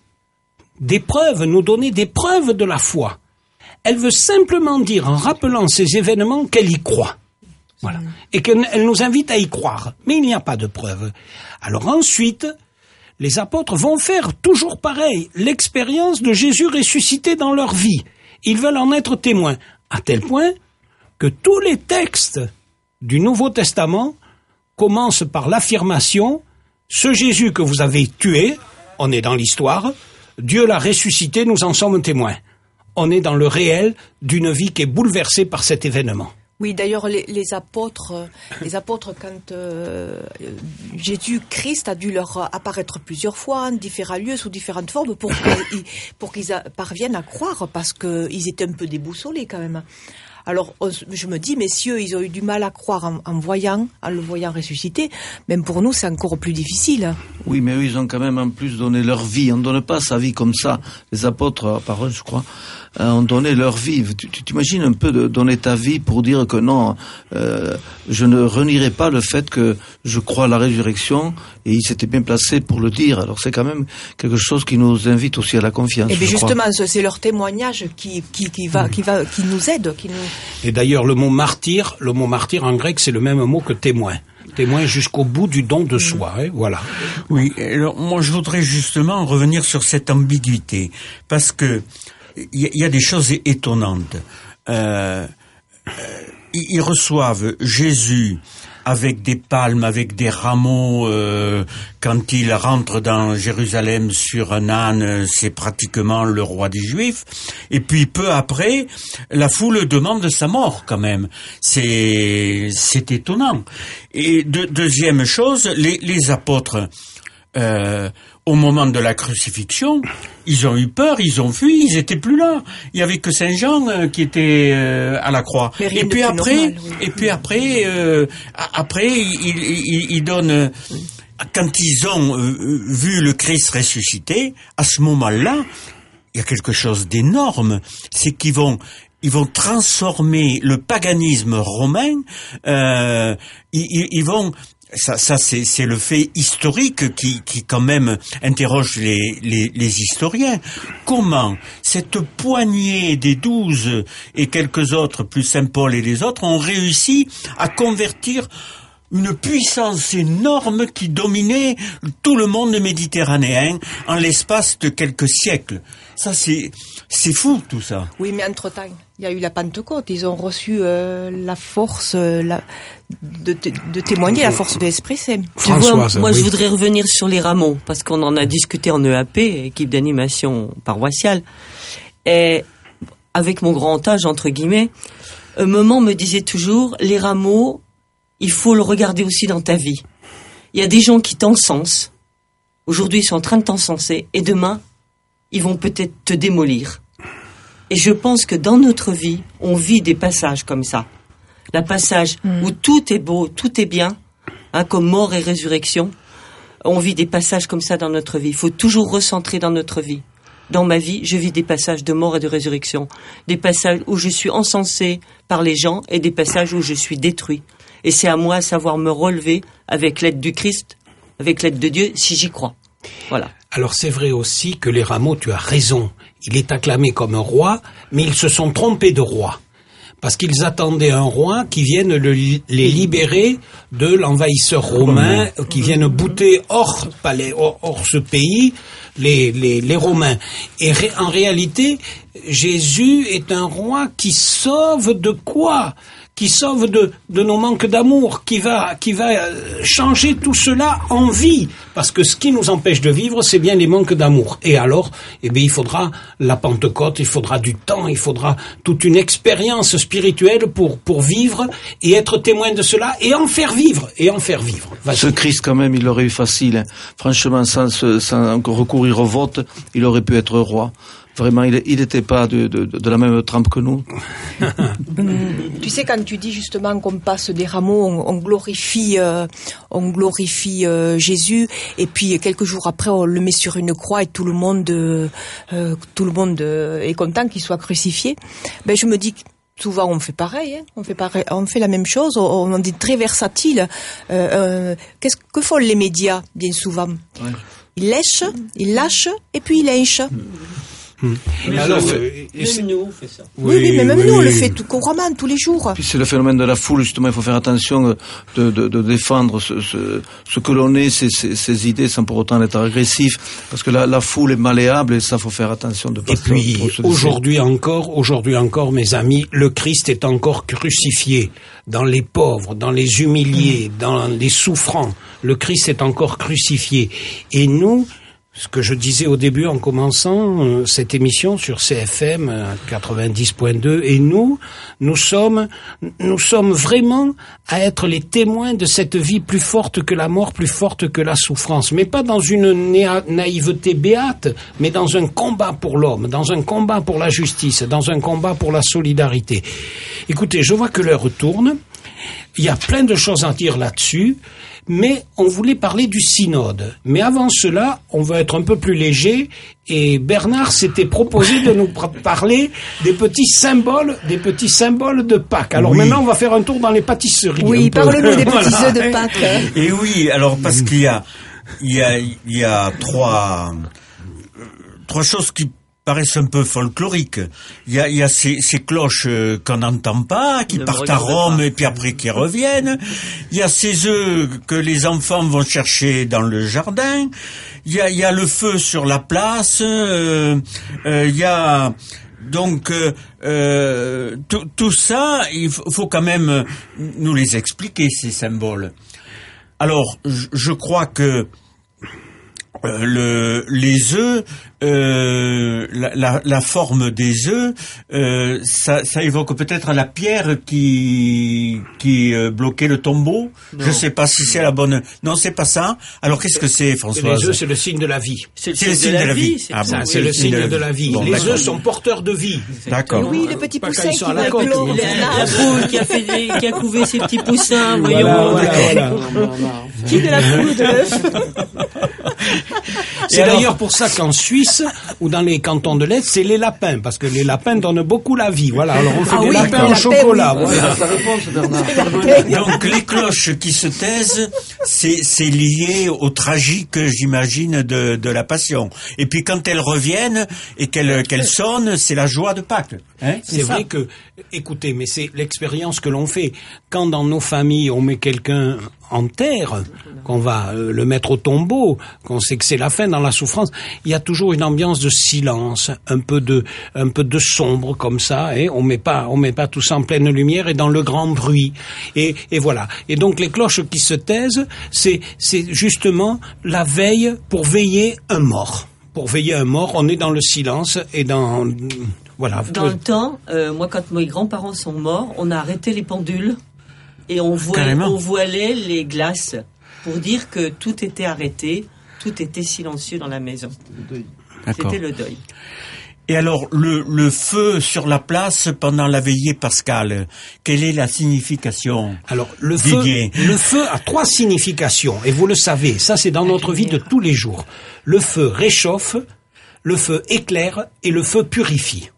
des preuves, nous donner des preuves de la foi. Elle veut simplement dire, en rappelant ces événements, qu'elle y croit. Voilà. Et qu'elle nous invite à y croire. Mais il n'y a pas de preuve. Alors ensuite, les apôtres vont faire toujours pareil, l'expérience de Jésus ressuscité dans leur vie. Ils veulent en être témoins, à tel point que tous les textes du Nouveau Testament commencent par l'affirmation « Ce Jésus que vous avez tué, on est dans l'histoire, Dieu l'a ressuscité, nous en sommes témoins. » On est dans le réel d'une vie qui est bouleversée par cet événement. Oui, d'ailleurs, les, les apôtres, les apôtres, quand euh, Jésus-Christ a dû leur apparaître plusieurs fois, en différents lieux, sous différentes formes, pour qu'ils, pour qu'ils parviennent à croire, parce qu'ils étaient un peu déboussolés quand même. Alors, on, je me dis, messieurs, ils ont eu du mal à croire en, en voyant, en le voyant ressusciter. Même pour nous, c'est encore plus difficile. Oui, mais eux, ils ont quand même en plus donné leur vie. On ne donne pas sa vie comme ça. Les apôtres, à parole, je crois, ont donné leur vie. Tu, tu t'imagines un peu de donner ta vie pour dire que non, euh, je ne renierai pas le fait que je crois à la résurrection, et ils s'étaient bien placés pour le dire. Alors c'est quand même quelque chose qui nous invite aussi à la confiance. Et bien justement, crois. c'est leur témoignage qui, qui, qui va, qui va, qui nous aide, qui nous... Et d'ailleurs, le mot martyr, le mot martyr en grec, c'est le même mot que témoin. Témoin jusqu'au bout du don de soi, hein, voilà. Oui, alors moi je voudrais justement revenir sur cette ambiguïté, parce que il y, y a des choses étonnantes. Euh, euh, ils reçoivent Jésus avec des palmes, avec des rameaux, euh, quand il rentre dans Jérusalem sur un âne, c'est pratiquement le roi des Juifs. Et puis peu après, la foule demande sa mort quand même. C'est, c'est étonnant. Et de, deuxième chose, les, les apôtres, euh, au moment de la crucifixion, ils ont eu peur, ils ont fui, ils étaient plus là. Il y avait que Saint Jean euh, qui était euh, à la croix. Et puis, après, normal, oui. et puis après, euh, après, il, il, il donne. Euh, quand ils ont euh, vu le Christ ressuscité, à ce moment-là, il y a quelque chose d'énorme, c'est qu'ils vont ils vont transformer le paganisme romain, euh, ils, ils vont ça, ça c'est, c'est le fait historique qui, qui quand même interroge les, les, les historiens. Comment cette poignée des douze et quelques autres, plus Saint Paul et les autres, ont réussi à convertir une puissance énorme qui dominait tout le monde méditerranéen en l'espace de quelques siècles. Ça, c'est, c'est fou, tout ça. Oui, mais entre-temps, il y a eu la Pentecôte. Ils ont reçu euh, la force euh, la, de, de témoigner, la force de l'Esprit Saint. Françoise, moi, oui. Je voudrais revenir sur les rameaux, parce qu'on en a discuté en E A P, équipe d'animation paroissiale. Et avec mon grand âge, entre guillemets, un moment me disait toujours, les rameaux, il faut le regarder aussi dans ta vie. Il y a des gens qui t'encensent. Aujourd'hui, ils sont en train de t'encenser. Et demain, ils vont peut-être te démolir. Et je pense que dans notre vie, on vit des passages comme ça. La passage mmh. où tout est beau, tout est bien, hein, comme mort et résurrection. On vit des passages comme ça dans notre vie. Il faut toujours recentrer dans notre vie. Dans ma vie, je vis des passages de mort et de résurrection. Des passages où je suis encensé par les gens et des passages où je suis détruit. Et c'est à moi de savoir me relever avec l'aide du Christ, avec l'aide de Dieu, si j'y crois. Voilà. Alors c'est vrai aussi que les rameaux, tu as raison, il est acclamé comme un roi, mais ils se sont trompés de roi. Parce qu'ils attendaient un roi qui vienne le, les libérer de l'envahisseur romain, qui vienne bouter hors palais, hors, hors ce pays, les, les, les Romains. Et ré, en réalité, Jésus est un roi qui sauve de quoi ? Qui sauve de, de nos manques d'amour, qui va, qui va changer tout cela en vie. Parce que ce qui nous empêche de vivre, c'est bien les manques d'amour. Et alors, eh bien, il faudra la Pentecôte, il faudra du temps, il faudra toute une expérience spirituelle pour, pour vivre et être témoin de cela et en faire vivre, et en faire vivre. Vas-y. Ce Christ, quand même, il l'aurait eu facile. Hein. Franchement, sans, sans recourir au vote, il aurait pu être roi. Vraiment, il n'était pas de, de, de la même trempe que nous. Tu sais, quand tu dis justement qu'on passe des rameaux, on, on glorifie, euh, on glorifie euh, Jésus, et puis quelques jours après, on le met sur une croix et tout le monde, euh, tout le monde est content qu'il soit crucifié. Ben, je me dis que souvent on fait pareil, hein. on fait pareil, on fait la même chose, on, on est très versatile. Euh, euh, qu'est-ce que font les médias bien souvent ? Ouais. Ils lèchent, ils lâchent, et puis ils lèchent. Hum. Mais alors, euh, même nous on fait ça. Oui, oui, mais même oui, nous on oui. le fait tout couramment, tous les jours. Puis c'est le phénomène de la foule, justement, il faut faire attention de, de, de défendre ce, ce, ce que l'on est, ces, ces, ces idées, sans pour autant être agressif, parce que la, la foule est malléable et ça faut faire attention de pas. Et puis aujourd'hui encore, aujourd'hui encore, mes amis, le Christ est encore crucifié dans les pauvres, dans les humiliés, dans les souffrants. Le Christ est encore crucifié, et nous. Ce que je disais au début en commençant euh, cette émission sur C F M euh, quatre-vingt-dix point deux, et nous, nous sommes, nous sommes vraiment à être les témoins de cette vie plus forte que la mort, plus forte que la souffrance, mais pas dans une na- naïveté béate, mais dans un combat pour l'homme, dans un combat pour la justice, dans un combat pour la solidarité. Écoutez, je vois que l'heure tourne, il y a plein de choses à dire là-dessus. Mais on voulait parler du synode. Mais avant cela, on va être un peu plus léger. Et Bernard s'était proposé de nous parler des petits symboles, des petits symboles de Pâques. Alors oui. Maintenant, on va faire un tour dans les pâtisseries. Oui, parle-nous des petits œufs de Pâques. Et oui, alors parce qu'il y a, il y a, il y a trois, trois choses qui paraissent un peu folkloriques. Il y a, il y a ces, ces cloches euh, qu'on n'entend pas, qui ne partent à Rome pas. Et puis après qui reviennent. Il y a ces œufs que les enfants vont chercher dans le jardin. Il y a, il y a le feu sur la place. Euh, euh, il y a donc euh, euh, tout, tout ça. Il faut quand même nous les expliquer, ces symboles. Alors, je, je crois que Euh, le, les œufs, euh, la, la, la forme des œufs, euh, ça, ça évoque peut-être la pierre qui qui euh, bloquait le tombeau. Non. Je sais pas si c'est la bonne. Non, c'est pas ça. Alors qu'est-ce que c'est, Françoise ? Les œufs, c'est le signe de la vie. C'est le, c'est signe, le signe de la vie. vie. C'est, ah bon, c'est oui, le signe de la, de la vie. Bon, les d'accord. œufs sont porteurs de vie. D'accord. Et oui, le petit poussin qui va clore. La poule qui a fait, des, qui a couvé ses petits poussins. Voyons. Voilà, voilà, voilà. Qui de la poule de l'œuf ? C'est d'ailleurs pour ça qu'en Suisse, ou dans les cantons de l'Est, c'est les lapins, parce que les lapins donnent beaucoup la vie. Voilà, alors on fait ah des oui, lapins en chocolat. Oui. Voilà. Ça réponse, Bernard. Donc les cloches qui se taisent, c'est, c'est lié au tragique, j'imagine, de, de la Passion. Et puis quand elles reviennent et qu'elles, qu'elles sonnent, c'est la joie de Pâques. Hein, c'est c'est vrai que, écoutez, mais c'est l'expérience que l'on fait. Quand dans nos familles on met quelqu'un en terre, qu'on va euh, le mettre au tombeau, qu'on sait que c'est la fin dans la souffrance, il y a toujours une ambiance de silence, un peu de, un peu de sombre comme ça, et on met pas, on met pas tout ça en pleine lumière et dans le grand bruit. Et, et voilà. Et donc les cloches qui se taisent, c'est, c'est justement la veille pour veiller un mort. Pour veiller un mort, on est dans le silence et dans, voilà. Dans le temps, euh, moi quand mes grands-parents sont morts, on a arrêté les pendules. Et on, voit, on voilait les glaces pour dire que tout était arrêté, tout était silencieux dans la maison. D'accord. C'était le deuil. Et alors, le, le feu sur la place pendant la veillée pascale, quelle est la signification? Alors, le feu, le feu a trois significations, et vous le savez, ça c'est dans notre vie de tous les jours. Le feu réchauffe, le feu éclaire et le feu purifie.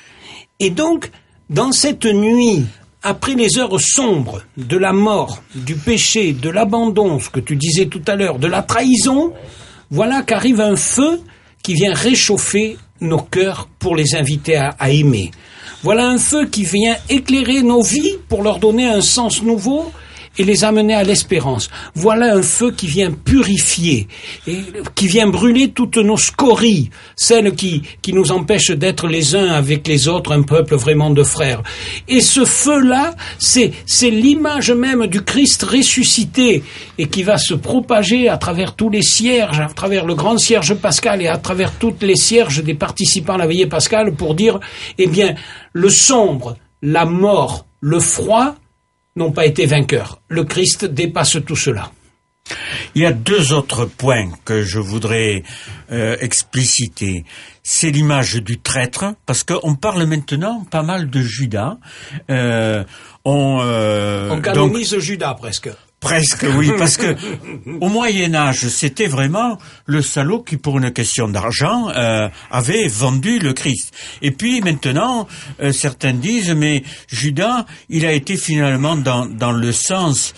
Et donc, dans cette nuit, après les heures sombres de la mort, du péché, de l'abandon, ce que tu disais tout à l'heure, de la trahison, voilà qu'arrive un feu qui vient réchauffer nos cœurs pour les inviter à, à aimer. Voilà un feu qui vient éclairer nos vies pour leur donner un sens nouveau et les amener à l'espérance. Voilà un feu qui vient purifier, et qui vient brûler toutes nos scories, celles qui, qui nous empêchent d'être les uns avec les autres un peuple vraiment de frères. Et ce feu-là, c'est, c'est l'image même du Christ ressuscité, et qui va se propager à travers tous les cierges, à travers le grand cierge pascal et à travers toutes les cierges des participants à la veillée pascale pour dire, eh bien, le sombre, la mort, le froid, n'ont pas été vainqueurs. Le Christ dépasse tout cela. Il y a deux autres points que je voudrais euh, expliciter. C'est l'image du traître, parce qu'on parle maintenant pas mal de Judas. Euh, on, euh, on canonise donc, Judas presque. Presque, oui, parce que au Moyen Âge, c'était vraiment le salaud qui, pour une question d'argent, euh, avait vendu le Christ. Et puis maintenant, euh, certains disent, mais Judas, il a été finalement dans dans le sens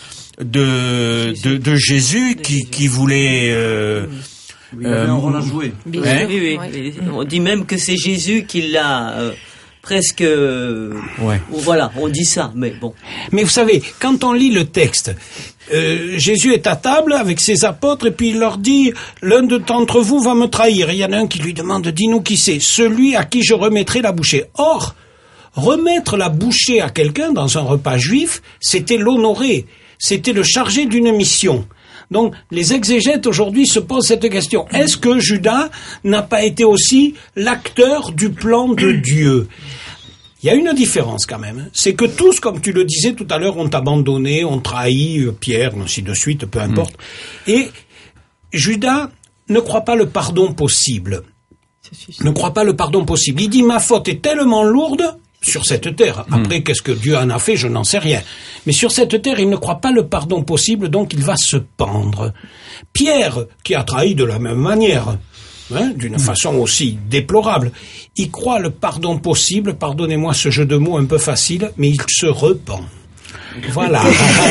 de de, de Jésus qui qui voulait. Euh, oui, euh, on l'a joué. Hein? Oui, oui, oui. On dit même que c'est Jésus qui l'a. Euh, presque euh, ouais. Voilà, on dit ça, mais bon. Mais vous savez, quand on lit le texte, euh, Jésus est à table avec ses apôtres et puis il leur dit, l'un d'entre vous va me trahir. Et il y en a un qui lui demande, dis-nous qui c'est, celui à qui je remettrai la bouchée. Or, remettre la bouchée à quelqu'un dans un repas juif, c'était l'honorer, c'était le charger d'une mission. Donc, les exégètes aujourd'hui se posent cette question. Est-ce que Judas n'a pas été aussi l'acteur du plan de Dieu? Il y a une différence quand même. C'est que tous, comme tu le disais tout à l'heure, ont abandonné, ont trahi Pierre, ainsi de suite, peu importe. Mmh. Et Judas ne croit pas le pardon possible. Ne croit pas le pardon possible. Il dit, ma faute est tellement lourde sur cette terre. Après, mmh. qu'est-ce que Dieu en a fait, je n'en sais rien. Mais sur cette terre, il ne croit pas le pardon possible, donc il va se pendre. Pierre, qui a trahi de la même manière, hein, d'une mmh. façon aussi déplorable, il croit le pardon possible, pardonnez-moi ce jeu de mots un peu facile, mais il se repent. Voilà.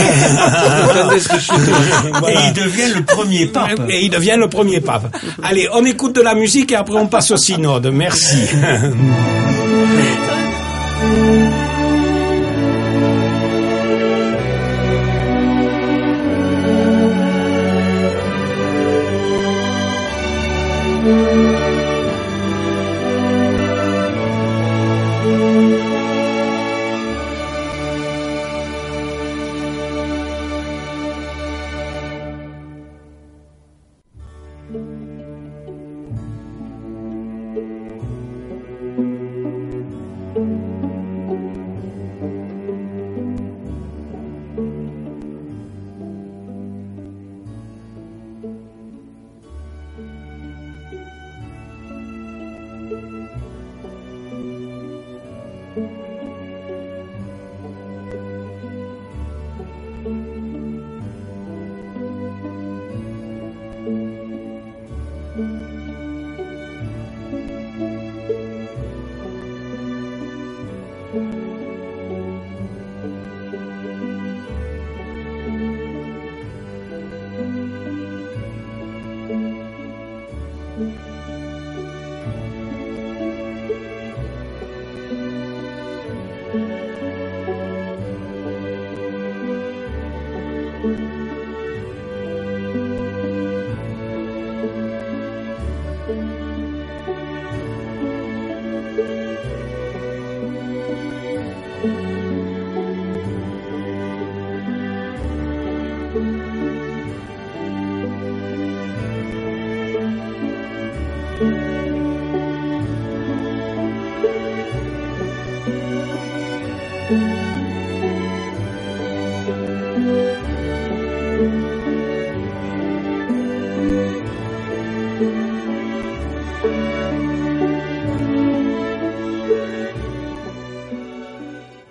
Et il devient le premier pape. Et il devient le premier pape. Allez, on écoute de la musique et après on passe au synode. Merci.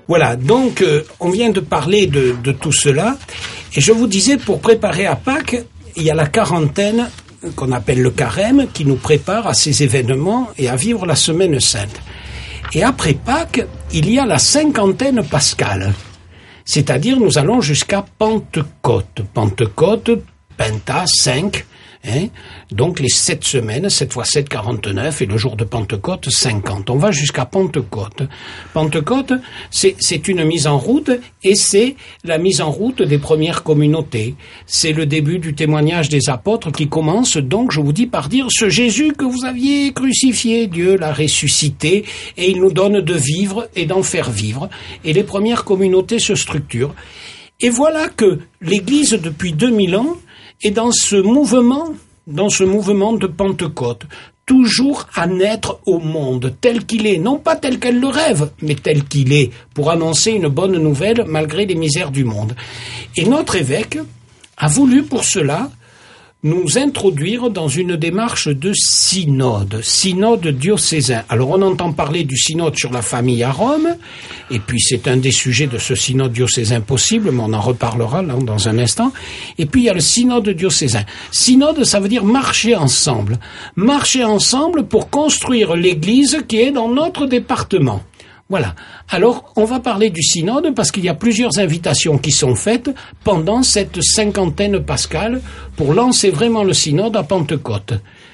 Voilà, donc euh, on vient de parler de, de tout cela, et je vous disais, pour préparer à Pâques, il y a la quarantaine qu'on appelle le carême, qui nous prépare à ces événements et à vivre la semaine sainte. Et après Pâques, il y a la cinquantaine pascale, c'est-à-dire nous allons jusqu'à Pentecôte. Pentecôte, Penta, cinq, hein, donc les sept semaines, sept fois sept, quarante-neuf, et le jour de Pentecôte, cinquante. On va jusqu'à Pentecôte. Pentecôte, c'est, c'est une mise en route, et c'est la mise en route des premières communautés. C'est le début du témoignage des apôtres qui commence donc, je vous dis, par dire, ce Jésus que vous aviez crucifié, Dieu l'a ressuscité, et il nous donne de vivre et d'en faire vivre. Et les premières communautés se structurent. Et voilà que l'Église, depuis deux mille ans, est dans ce mouvement, dans ce mouvement de Pentecôte, toujours à naître au monde tel qu'il est, non pas tel qu'elle le rêve, mais tel qu'il est, pour annoncer une bonne nouvelle malgré les misères du monde. Et notre évêque a voulu pour cela nous introduire dans une démarche de synode, synode diocésain. Alors on entend parler du synode sur la famille à Rome, et puis c'est un des sujets de ce synode diocésain possible, mais on en reparlera là dans un instant. Et puis il y a le synode diocésain. Synode, ça veut dire marcher ensemble. Marcher ensemble pour construire l'église qui est dans notre département. Voilà. Alors, on va parler du synode parce qu'il y a plusieurs invitations qui sont faites pendant cette cinquantaine pascale pour lancer vraiment le synode à Pentecôte.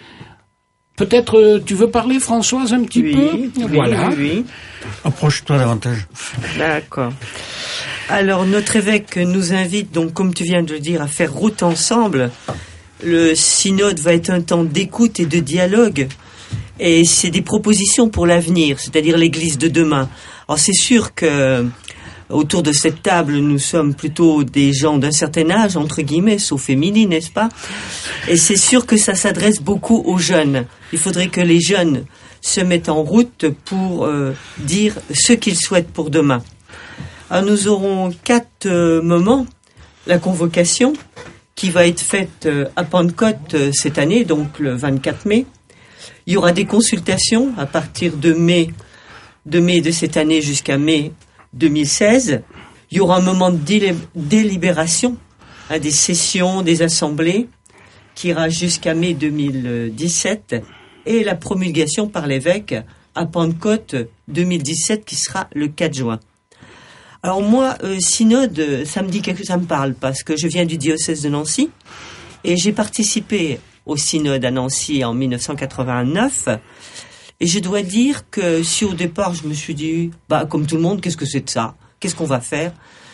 Peut-être euh, tu veux parler, Françoise, un petit oui, peu oui, Voilà. Oui, oui. Approche-toi davantage. D'accord. Alors, notre évêque nous invite, donc, comme tu viens de le dire, à faire route ensemble. Le synode va être un temps d'écoute et de dialogue. Et c'est des propositions pour l'avenir, c'est-à-dire l'Église de demain. Alors c'est sûr que autour de cette table, nous sommes plutôt des gens d'un certain âge, entre guillemets, sauf Émilie, n'est-ce pas? Et c'est sûr que ça s'adresse beaucoup aux jeunes. Il faudrait que les jeunes se mettent en route pour euh, dire ce qu'ils souhaitent pour demain. Alors nous aurons quatre euh, moments. La convocation, qui va être faite euh, à Pentecôte euh, cette année, donc le vingt-quatre mai. Il y aura des consultations à partir de mai, de mai de cette année jusqu'à mai deux mille seize. Il y aura un moment de délib- délibération, hein, des sessions, des assemblées, qui ira jusqu'à mai deux mille dix-sept, et la promulgation par l'évêque à Pentecôte deux mille dix-sept, qui sera le quatre juin. Alors moi, euh, synode, ça me dit quelque chose, ça me parle, parce que je viens du diocèse de Nancy, et j'ai participé au synode à Nancy en dix-neuf cent quatre-vingt-neuf, et je dois dire que si au départ je me suis dit, bah comme tout le monde, qu'est-ce que c'est de ça? Qu'est-ce qu'on va faire?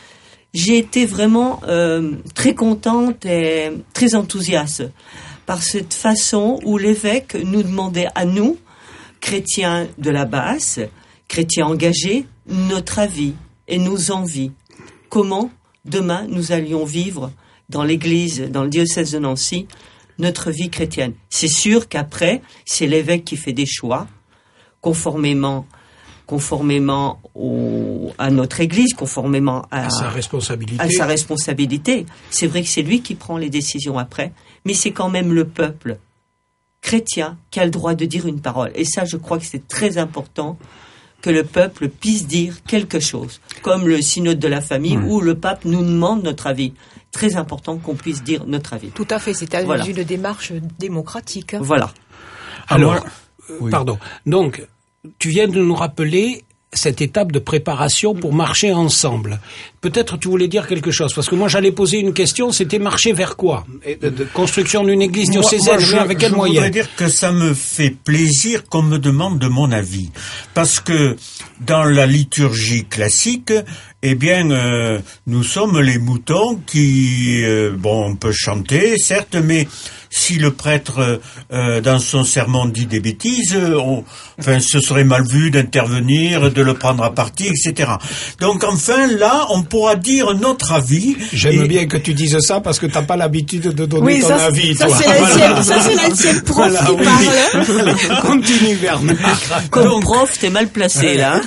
J'ai été vraiment euh, très contente et très enthousiaste par cette façon où l'évêque nous demandait à nous, chrétiens de la Basse, chrétiens engagés, notre avis et nos envies. Comment demain nous allions vivre dans l'église, dans le diocèse de Nancy, notre vie chrétienne. C'est sûr qu'après, c'est l'évêque qui fait des choix, conformément, conformément au, à notre Église, conformément à, à sa responsabilité. à sa responsabilité. C'est vrai que c'est lui qui prend les décisions après, mais c'est quand même le peuple chrétien qui a le droit de dire une parole. Et ça, je crois que c'est très important que le peuple puisse dire quelque chose, comme le synode de la famille, mmh. où le pape nous demande notre avis. Très important qu'on puisse dire notre avis. Tout à fait, c'est voilà. une démarche démocratique. Voilà. Alors, Alors euh, oui. pardon. Donc, tu viens de nous rappeler cette étape de préparation pour marcher ensemble. Peut-être tu voulais dire quelque chose, parce que moi j'allais poser une question, c'était marcher vers quoi? de, de Construction d'une église diocésaine, mais avec quels moyens? Je voudrais dire que ça me fait plaisir qu'on me demande de mon avis, parce que dans la liturgie classique, eh bien, euh, nous sommes les moutons qui, euh, bon, on peut chanter, certes, mais si le prêtre, euh, dans son sermon, dit des bêtises, on, enfin, ce serait mal vu d'intervenir, de le prendre à partie, et cetera. Donc, enfin, là, on pourra dire notre avis. J'aime et... bien que tu dises ça parce que t'as pas l'habitude de donner oui, ton ça, avis, ça, toi. C'est voilà. Ça, c'est l'ancienne prof voilà, qui oui. parle. Allez, continue, Bernard. Comme Donc, prof, t'es mal placé, là.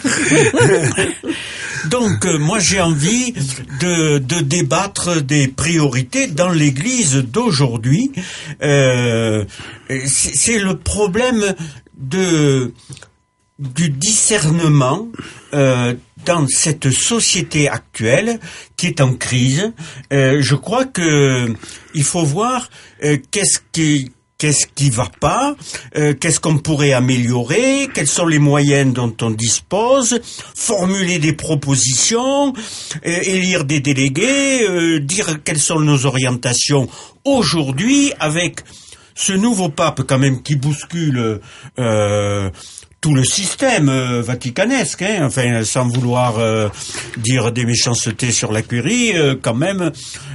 Donc, euh, moi, j'ai envie de, de débattre des priorités dans l'Église d'aujourd'hui. Euh, c'est, c'est le problème de du discernement euh, dans cette société actuelle qui est en crise, euh, je crois que il faut voir euh, qu'est-ce qui Qu'est-ce qui va pas, euh, qu'est-ce qu'on pourrait améliorer, quels sont les moyens dont on dispose, formuler des propositions, euh, élire des délégués, euh, dire quelles sont nos orientations aujourd'hui avec ce nouveau pape quand même qui bouscule euh, tout le système euh, vaticanesque, hein, enfin sans vouloir euh, dire des méchancetés sur la curie, euh, quand même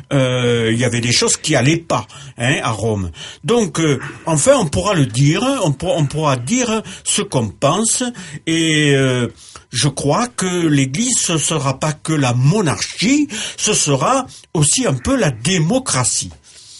euh, il y avait des choses qui allaient pas, hein, à Rome. Donc euh, enfin on pourra le dire, on, pour, on pourra dire ce qu'on pense, et euh, je crois que l'Église ce sera pas que la monarchie, ce sera aussi un peu la démocratie.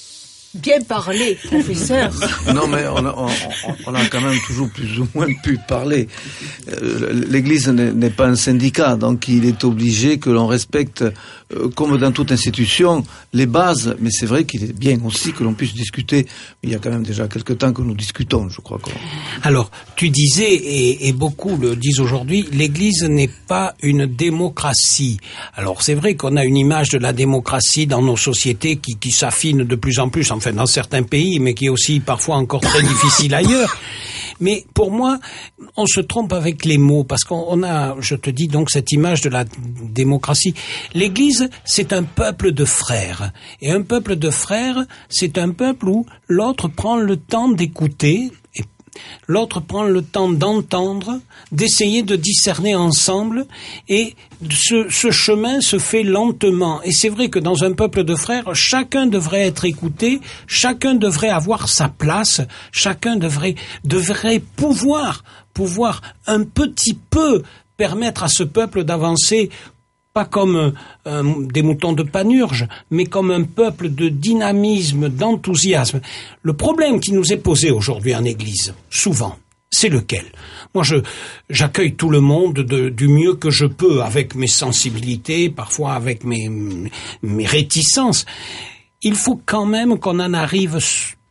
Bien parlé, professeur. Non, mais on a, on, on a quand même toujours plus ou moins pu parler. Euh, L'Église n'est pas un syndicat, donc il est obligé que l'on respecte, euh, comme dans toute institution, les bases. Mais c'est vrai qu'il est bien aussi que l'on puisse discuter. Il y a quand même déjà quelque temps que nous discutons, je crois. Qu'on... Alors, tu disais, et, et beaucoup le disent aujourd'hui, l'Église n'est pas une démocratie. Alors, c'est vrai qu'on a une image de la démocratie dans nos sociétés qui, qui s'affine de plus en plus, enfin dans certains pays, mais qui est aussi parfois encore très difficile ailleurs. Mais pour moi, on se trompe avec les mots, parce qu'on a, je te dis donc, cette image de la démocratie. L'Église, c'est un peuple de frères. Et un peuple de frères, c'est un peuple où l'autre prend le temps d'écouter, et l'autre prend le temps d'entendre, d'essayer de discerner ensemble, et ce, ce chemin se fait lentement. Et c'est vrai que dans un peuple de frères, chacun devrait être écouté, chacun devrait avoir sa place, chacun devrait, devrait pouvoir, pouvoir un petit peu permettre à ce peuple d'avancer, pas comme euh, des moutons de Panurge, mais comme un peuple de dynamisme, d'enthousiasme. Le problème qui nous est posé aujourd'hui en Église, souvent, c'est lequel ? Moi, je j'accueille tout le monde de, du mieux que je peux, avec mes sensibilités, parfois avec mes, mes réticences. Il faut quand même qu'on en arrive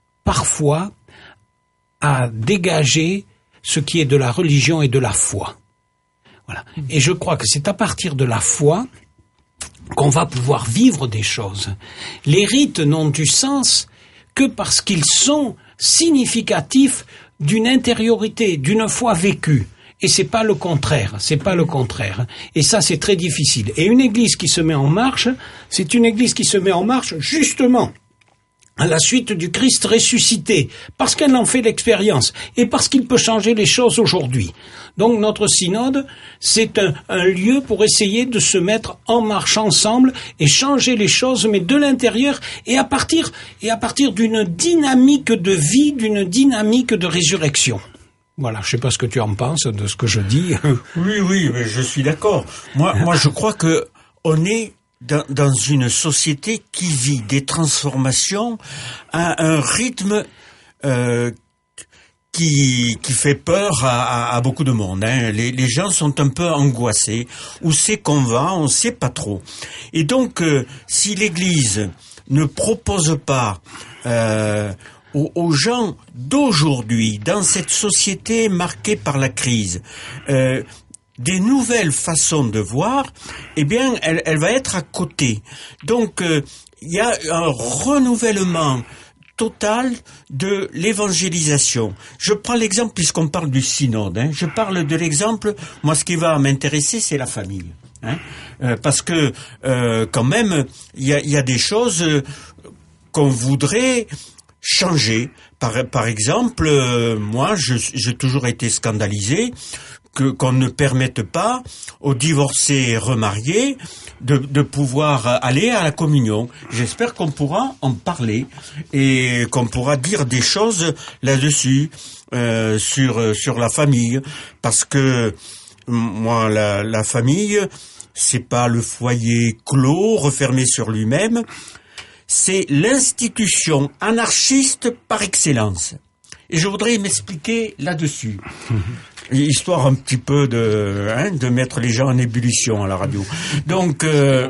parfois à dégager ce qui est de la religion et de la foi. Voilà. Et je crois que c'est à partir de la foi qu'on va pouvoir vivre des choses. Les rites n'ont du sens que parce qu'ils sont significatifs d'une intériorité, d'une foi vécue. Et c'est pas le contraire, c'est pas le contraire. Et ça, c'est très difficile. Et une église qui se met en marche, c'est une église qui se met en marche justement à la suite du Christ ressuscité, parce qu'elle en fait l'expérience, et parce qu'il peut changer les choses aujourd'hui. Donc notre synode, c'est un, un lieu pour essayer de se mettre en marche ensemble et changer les choses, mais de l'intérieur, et à partir, et à partir d'une dynamique de vie, d'une dynamique de résurrection. Voilà, je sais pas ce que tu en penses de ce que je dis. Oui, oui, mais je suis d'accord. Moi, moi, je crois que on est Dans, dans une société qui vit des transformations à un rythme euh, qui qui fait peur à, à, à beaucoup de monde. Hein. Les, les gens sont un peu angoissés. Où c'est qu'on va, on sait pas trop. Et donc, euh, si l'Église ne propose pas euh, aux, aux gens d'aujourd'hui, dans cette société marquée par la crise, euh, des nouvelles façons de voir, eh bien, elle, elle va être à côté. Donc, il euh, y a un renouvellement total de l'évangélisation. Je prends l'exemple, puisqu'on parle du synode, hein, je parle de l'exemple, moi, ce qui va m'intéresser, c'est la famille. Hein, euh, parce que, euh, quand même, il y a, y a des choses euh, qu'on voudrait changer. Par, par exemple, euh, moi, je, j'ai toujours été scandalisé que qu'on ne permette pas aux divorcés remariés de, de pouvoir aller à la communion. J'espère qu'on pourra en parler et qu'on pourra dire des choses là-dessus, euh, sur sur la famille, parce que moi, la, la famille, c'est pas le foyer clos, refermé sur lui-même, c'est l'institution anarchiste par excellence. Et je voudrais m'expliquer là-dessus. Histoire un petit peu de, hein, de mettre les gens en ébullition à la radio. Donc, euh,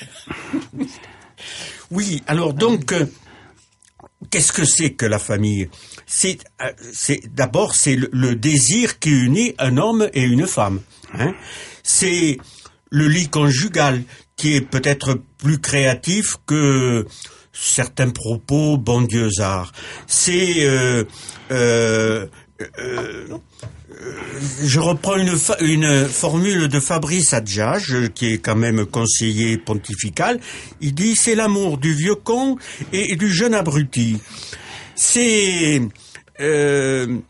oui, alors donc, euh, qu'est-ce que c'est que la famille ? C'est, euh, c'est d'abord c'est le, le désir qui unit un homme et une femme. Hein. C'est le lit conjugal, qui est peut-être plus créatif que certains propos banlieusards. C'est euh, euh, euh, je reprends une, fa- une formule de Fabrice Adjage, qui est quand même conseiller pontifical. Il dit: c'est l'amour du vieux con et, et du jeune abruti. C'est euh,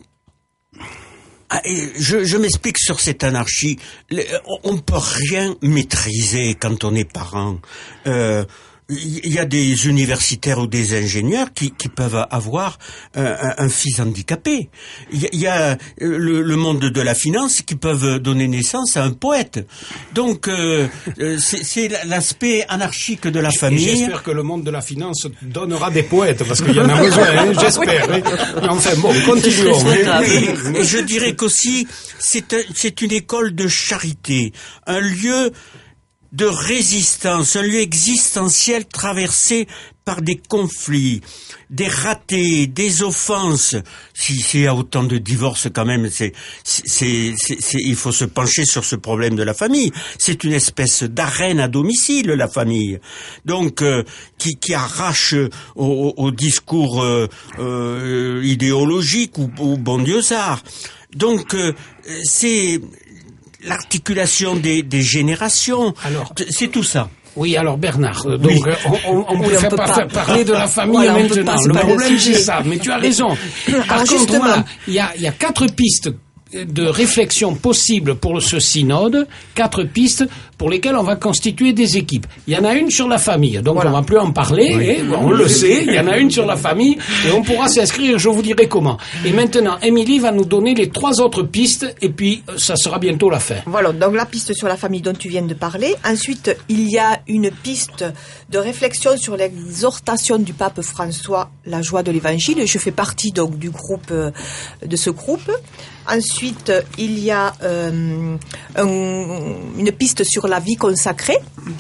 Je, je m'explique sur cette anarchie. On ne peut rien maîtriser quand on est parent. Euh, il y a des universitaires ou des ingénieurs qui, qui peuvent avoir un, un fils handicapé. Il y a, il y a le, le monde de la finance qui peuvent donner naissance à un poète. Donc, euh, c'est, c'est l'aspect anarchique de la famille. Et j'espère que le monde de la finance donnera des poètes, parce qu'il y en a besoin, hein, j'espère. Oui. Enfin bon, continuons. Oui, mais je dirais qu'aussi, c'est, un, c'est une école de charité, un lieu de résistance, un lieu existentiel traversé par des conflits, des ratés, des offenses. Si s'il y a autant de divorces, quand même, c'est, c'est, c'est, c'est, il faut se pencher sur ce problème de la famille. C'est une espèce d'arène à domicile, la famille. Donc, euh, qui, qui arrache au, au discours euh, euh, idéologique ou, ou banlieusard. Donc, euh, c'est l'articulation des, des générations. Alors, c'est tout ça. Oui, alors Bernard, donc oui. on, on, on oui, préfère on pas, pas parler de la famille voilà, maintenant. Le problème c'est ça, mais tu as raison. Par alors, contre, voilà, il y a, il y a quatre pistes de réflexion possible pour ce synode, quatre pistes pour lesquelles on va constituer des équipes. Il y en a une sur la famille, donc voilà. On va plus en parler, oui. Et, on le sait, il y en a une sur la famille, et on pourra s'inscrire, je vous dirai comment. Et maintenant, Émilie va nous donner les trois autres pistes, et puis ça sera bientôt la fin. Voilà, donc la piste sur la famille dont tu viens de parler. Ensuite, il y a une piste de réflexion sur l'exhortation du pape François, la joie de l'évangile. Je fais partie donc du groupe, de ce groupe. Ensuite, il y a euh, un, une piste sur la vie consacrée.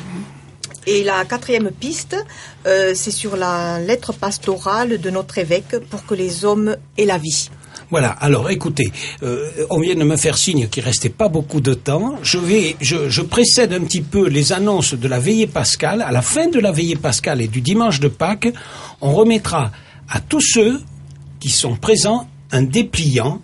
Et la quatrième piste, euh, c'est sur la lettre pastorale de notre évêque pour que les hommes aient la vie. Voilà. Alors, écoutez, euh, on vient de me faire signe qu'il restait pas beaucoup de temps. Je vais, je, je précède un petit peu les annonces de la veillée pascale. À la fin de la veillée pascale et du dimanche de Pâques, on remettra à tous ceux qui sont présents un dépliant.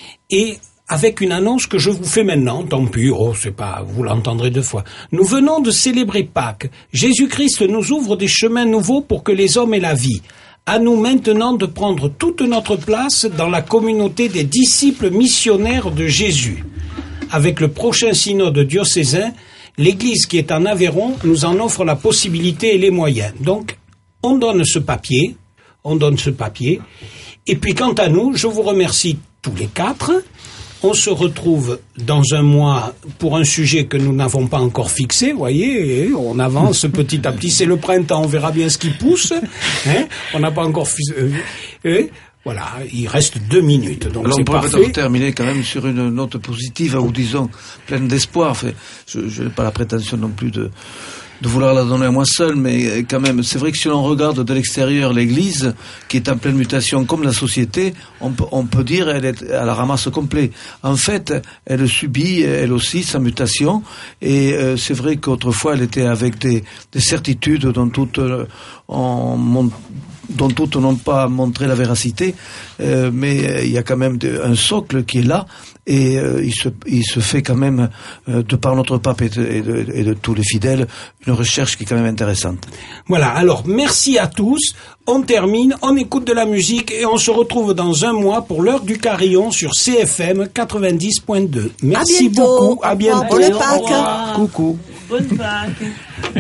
Et avec une annonce que je vous fais maintenant, tant pis, oh, c'est pas, vous l'entendrez deux fois. Nous venons de célébrer Pâques. Jésus-Christ nous ouvre des chemins nouveaux pour que les hommes aient la vie. À nous maintenant de prendre toute notre place dans la communauté des disciples missionnaires de Jésus. Avec le prochain synode diocésain, l'Église qui est en Aveyron nous en offre la possibilité et les moyens. Donc, on donne ce papier, on donne ce papier, et puis quant à nous, je vous remercie tous les quatre. On se retrouve dans un mois pour un sujet que nous n'avons pas encore fixé, vous voyez, on avance petit à petit, c'est le printemps, on verra bien ce qui pousse, hein, on n'a pas encore fixé, euh, voilà, il reste deux minutes, donc alors c'est on pourrait parfait. peut-être terminer quand même sur une note positive, ou disons, pleine d'espoir, enfin, je n'ai pas la prétention non plus de de vouloir la donner à moi seul, mais quand même, c'est vrai que si l'on regarde de l'extérieur l'Église, qui est en pleine mutation comme la société, on peut, on peut dire elle est à la ramasse complet. En fait, elle subit, elle aussi, sa mutation, et euh, c'est vrai qu'autrefois, elle était avec des, des certitudes dont toutes, euh, on, dont toutes n'ont pas montré la véracité, euh, mais euh, il y a quand même de, un socle qui est là, et euh, il, se, il se fait quand même, euh, de par notre pape et de, et, de, et de tous les fidèles, une recherche qui est quand même intéressante. Voilà, alors merci à tous, on termine, on écoute de la musique et on se retrouve dans un mois pour l'heure du carillon sur C F M quatre-vingt-dix point deux. Merci à beaucoup, à bientôt. Bonne Pâques. Coucou. Bonne Pâques.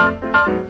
Thank you.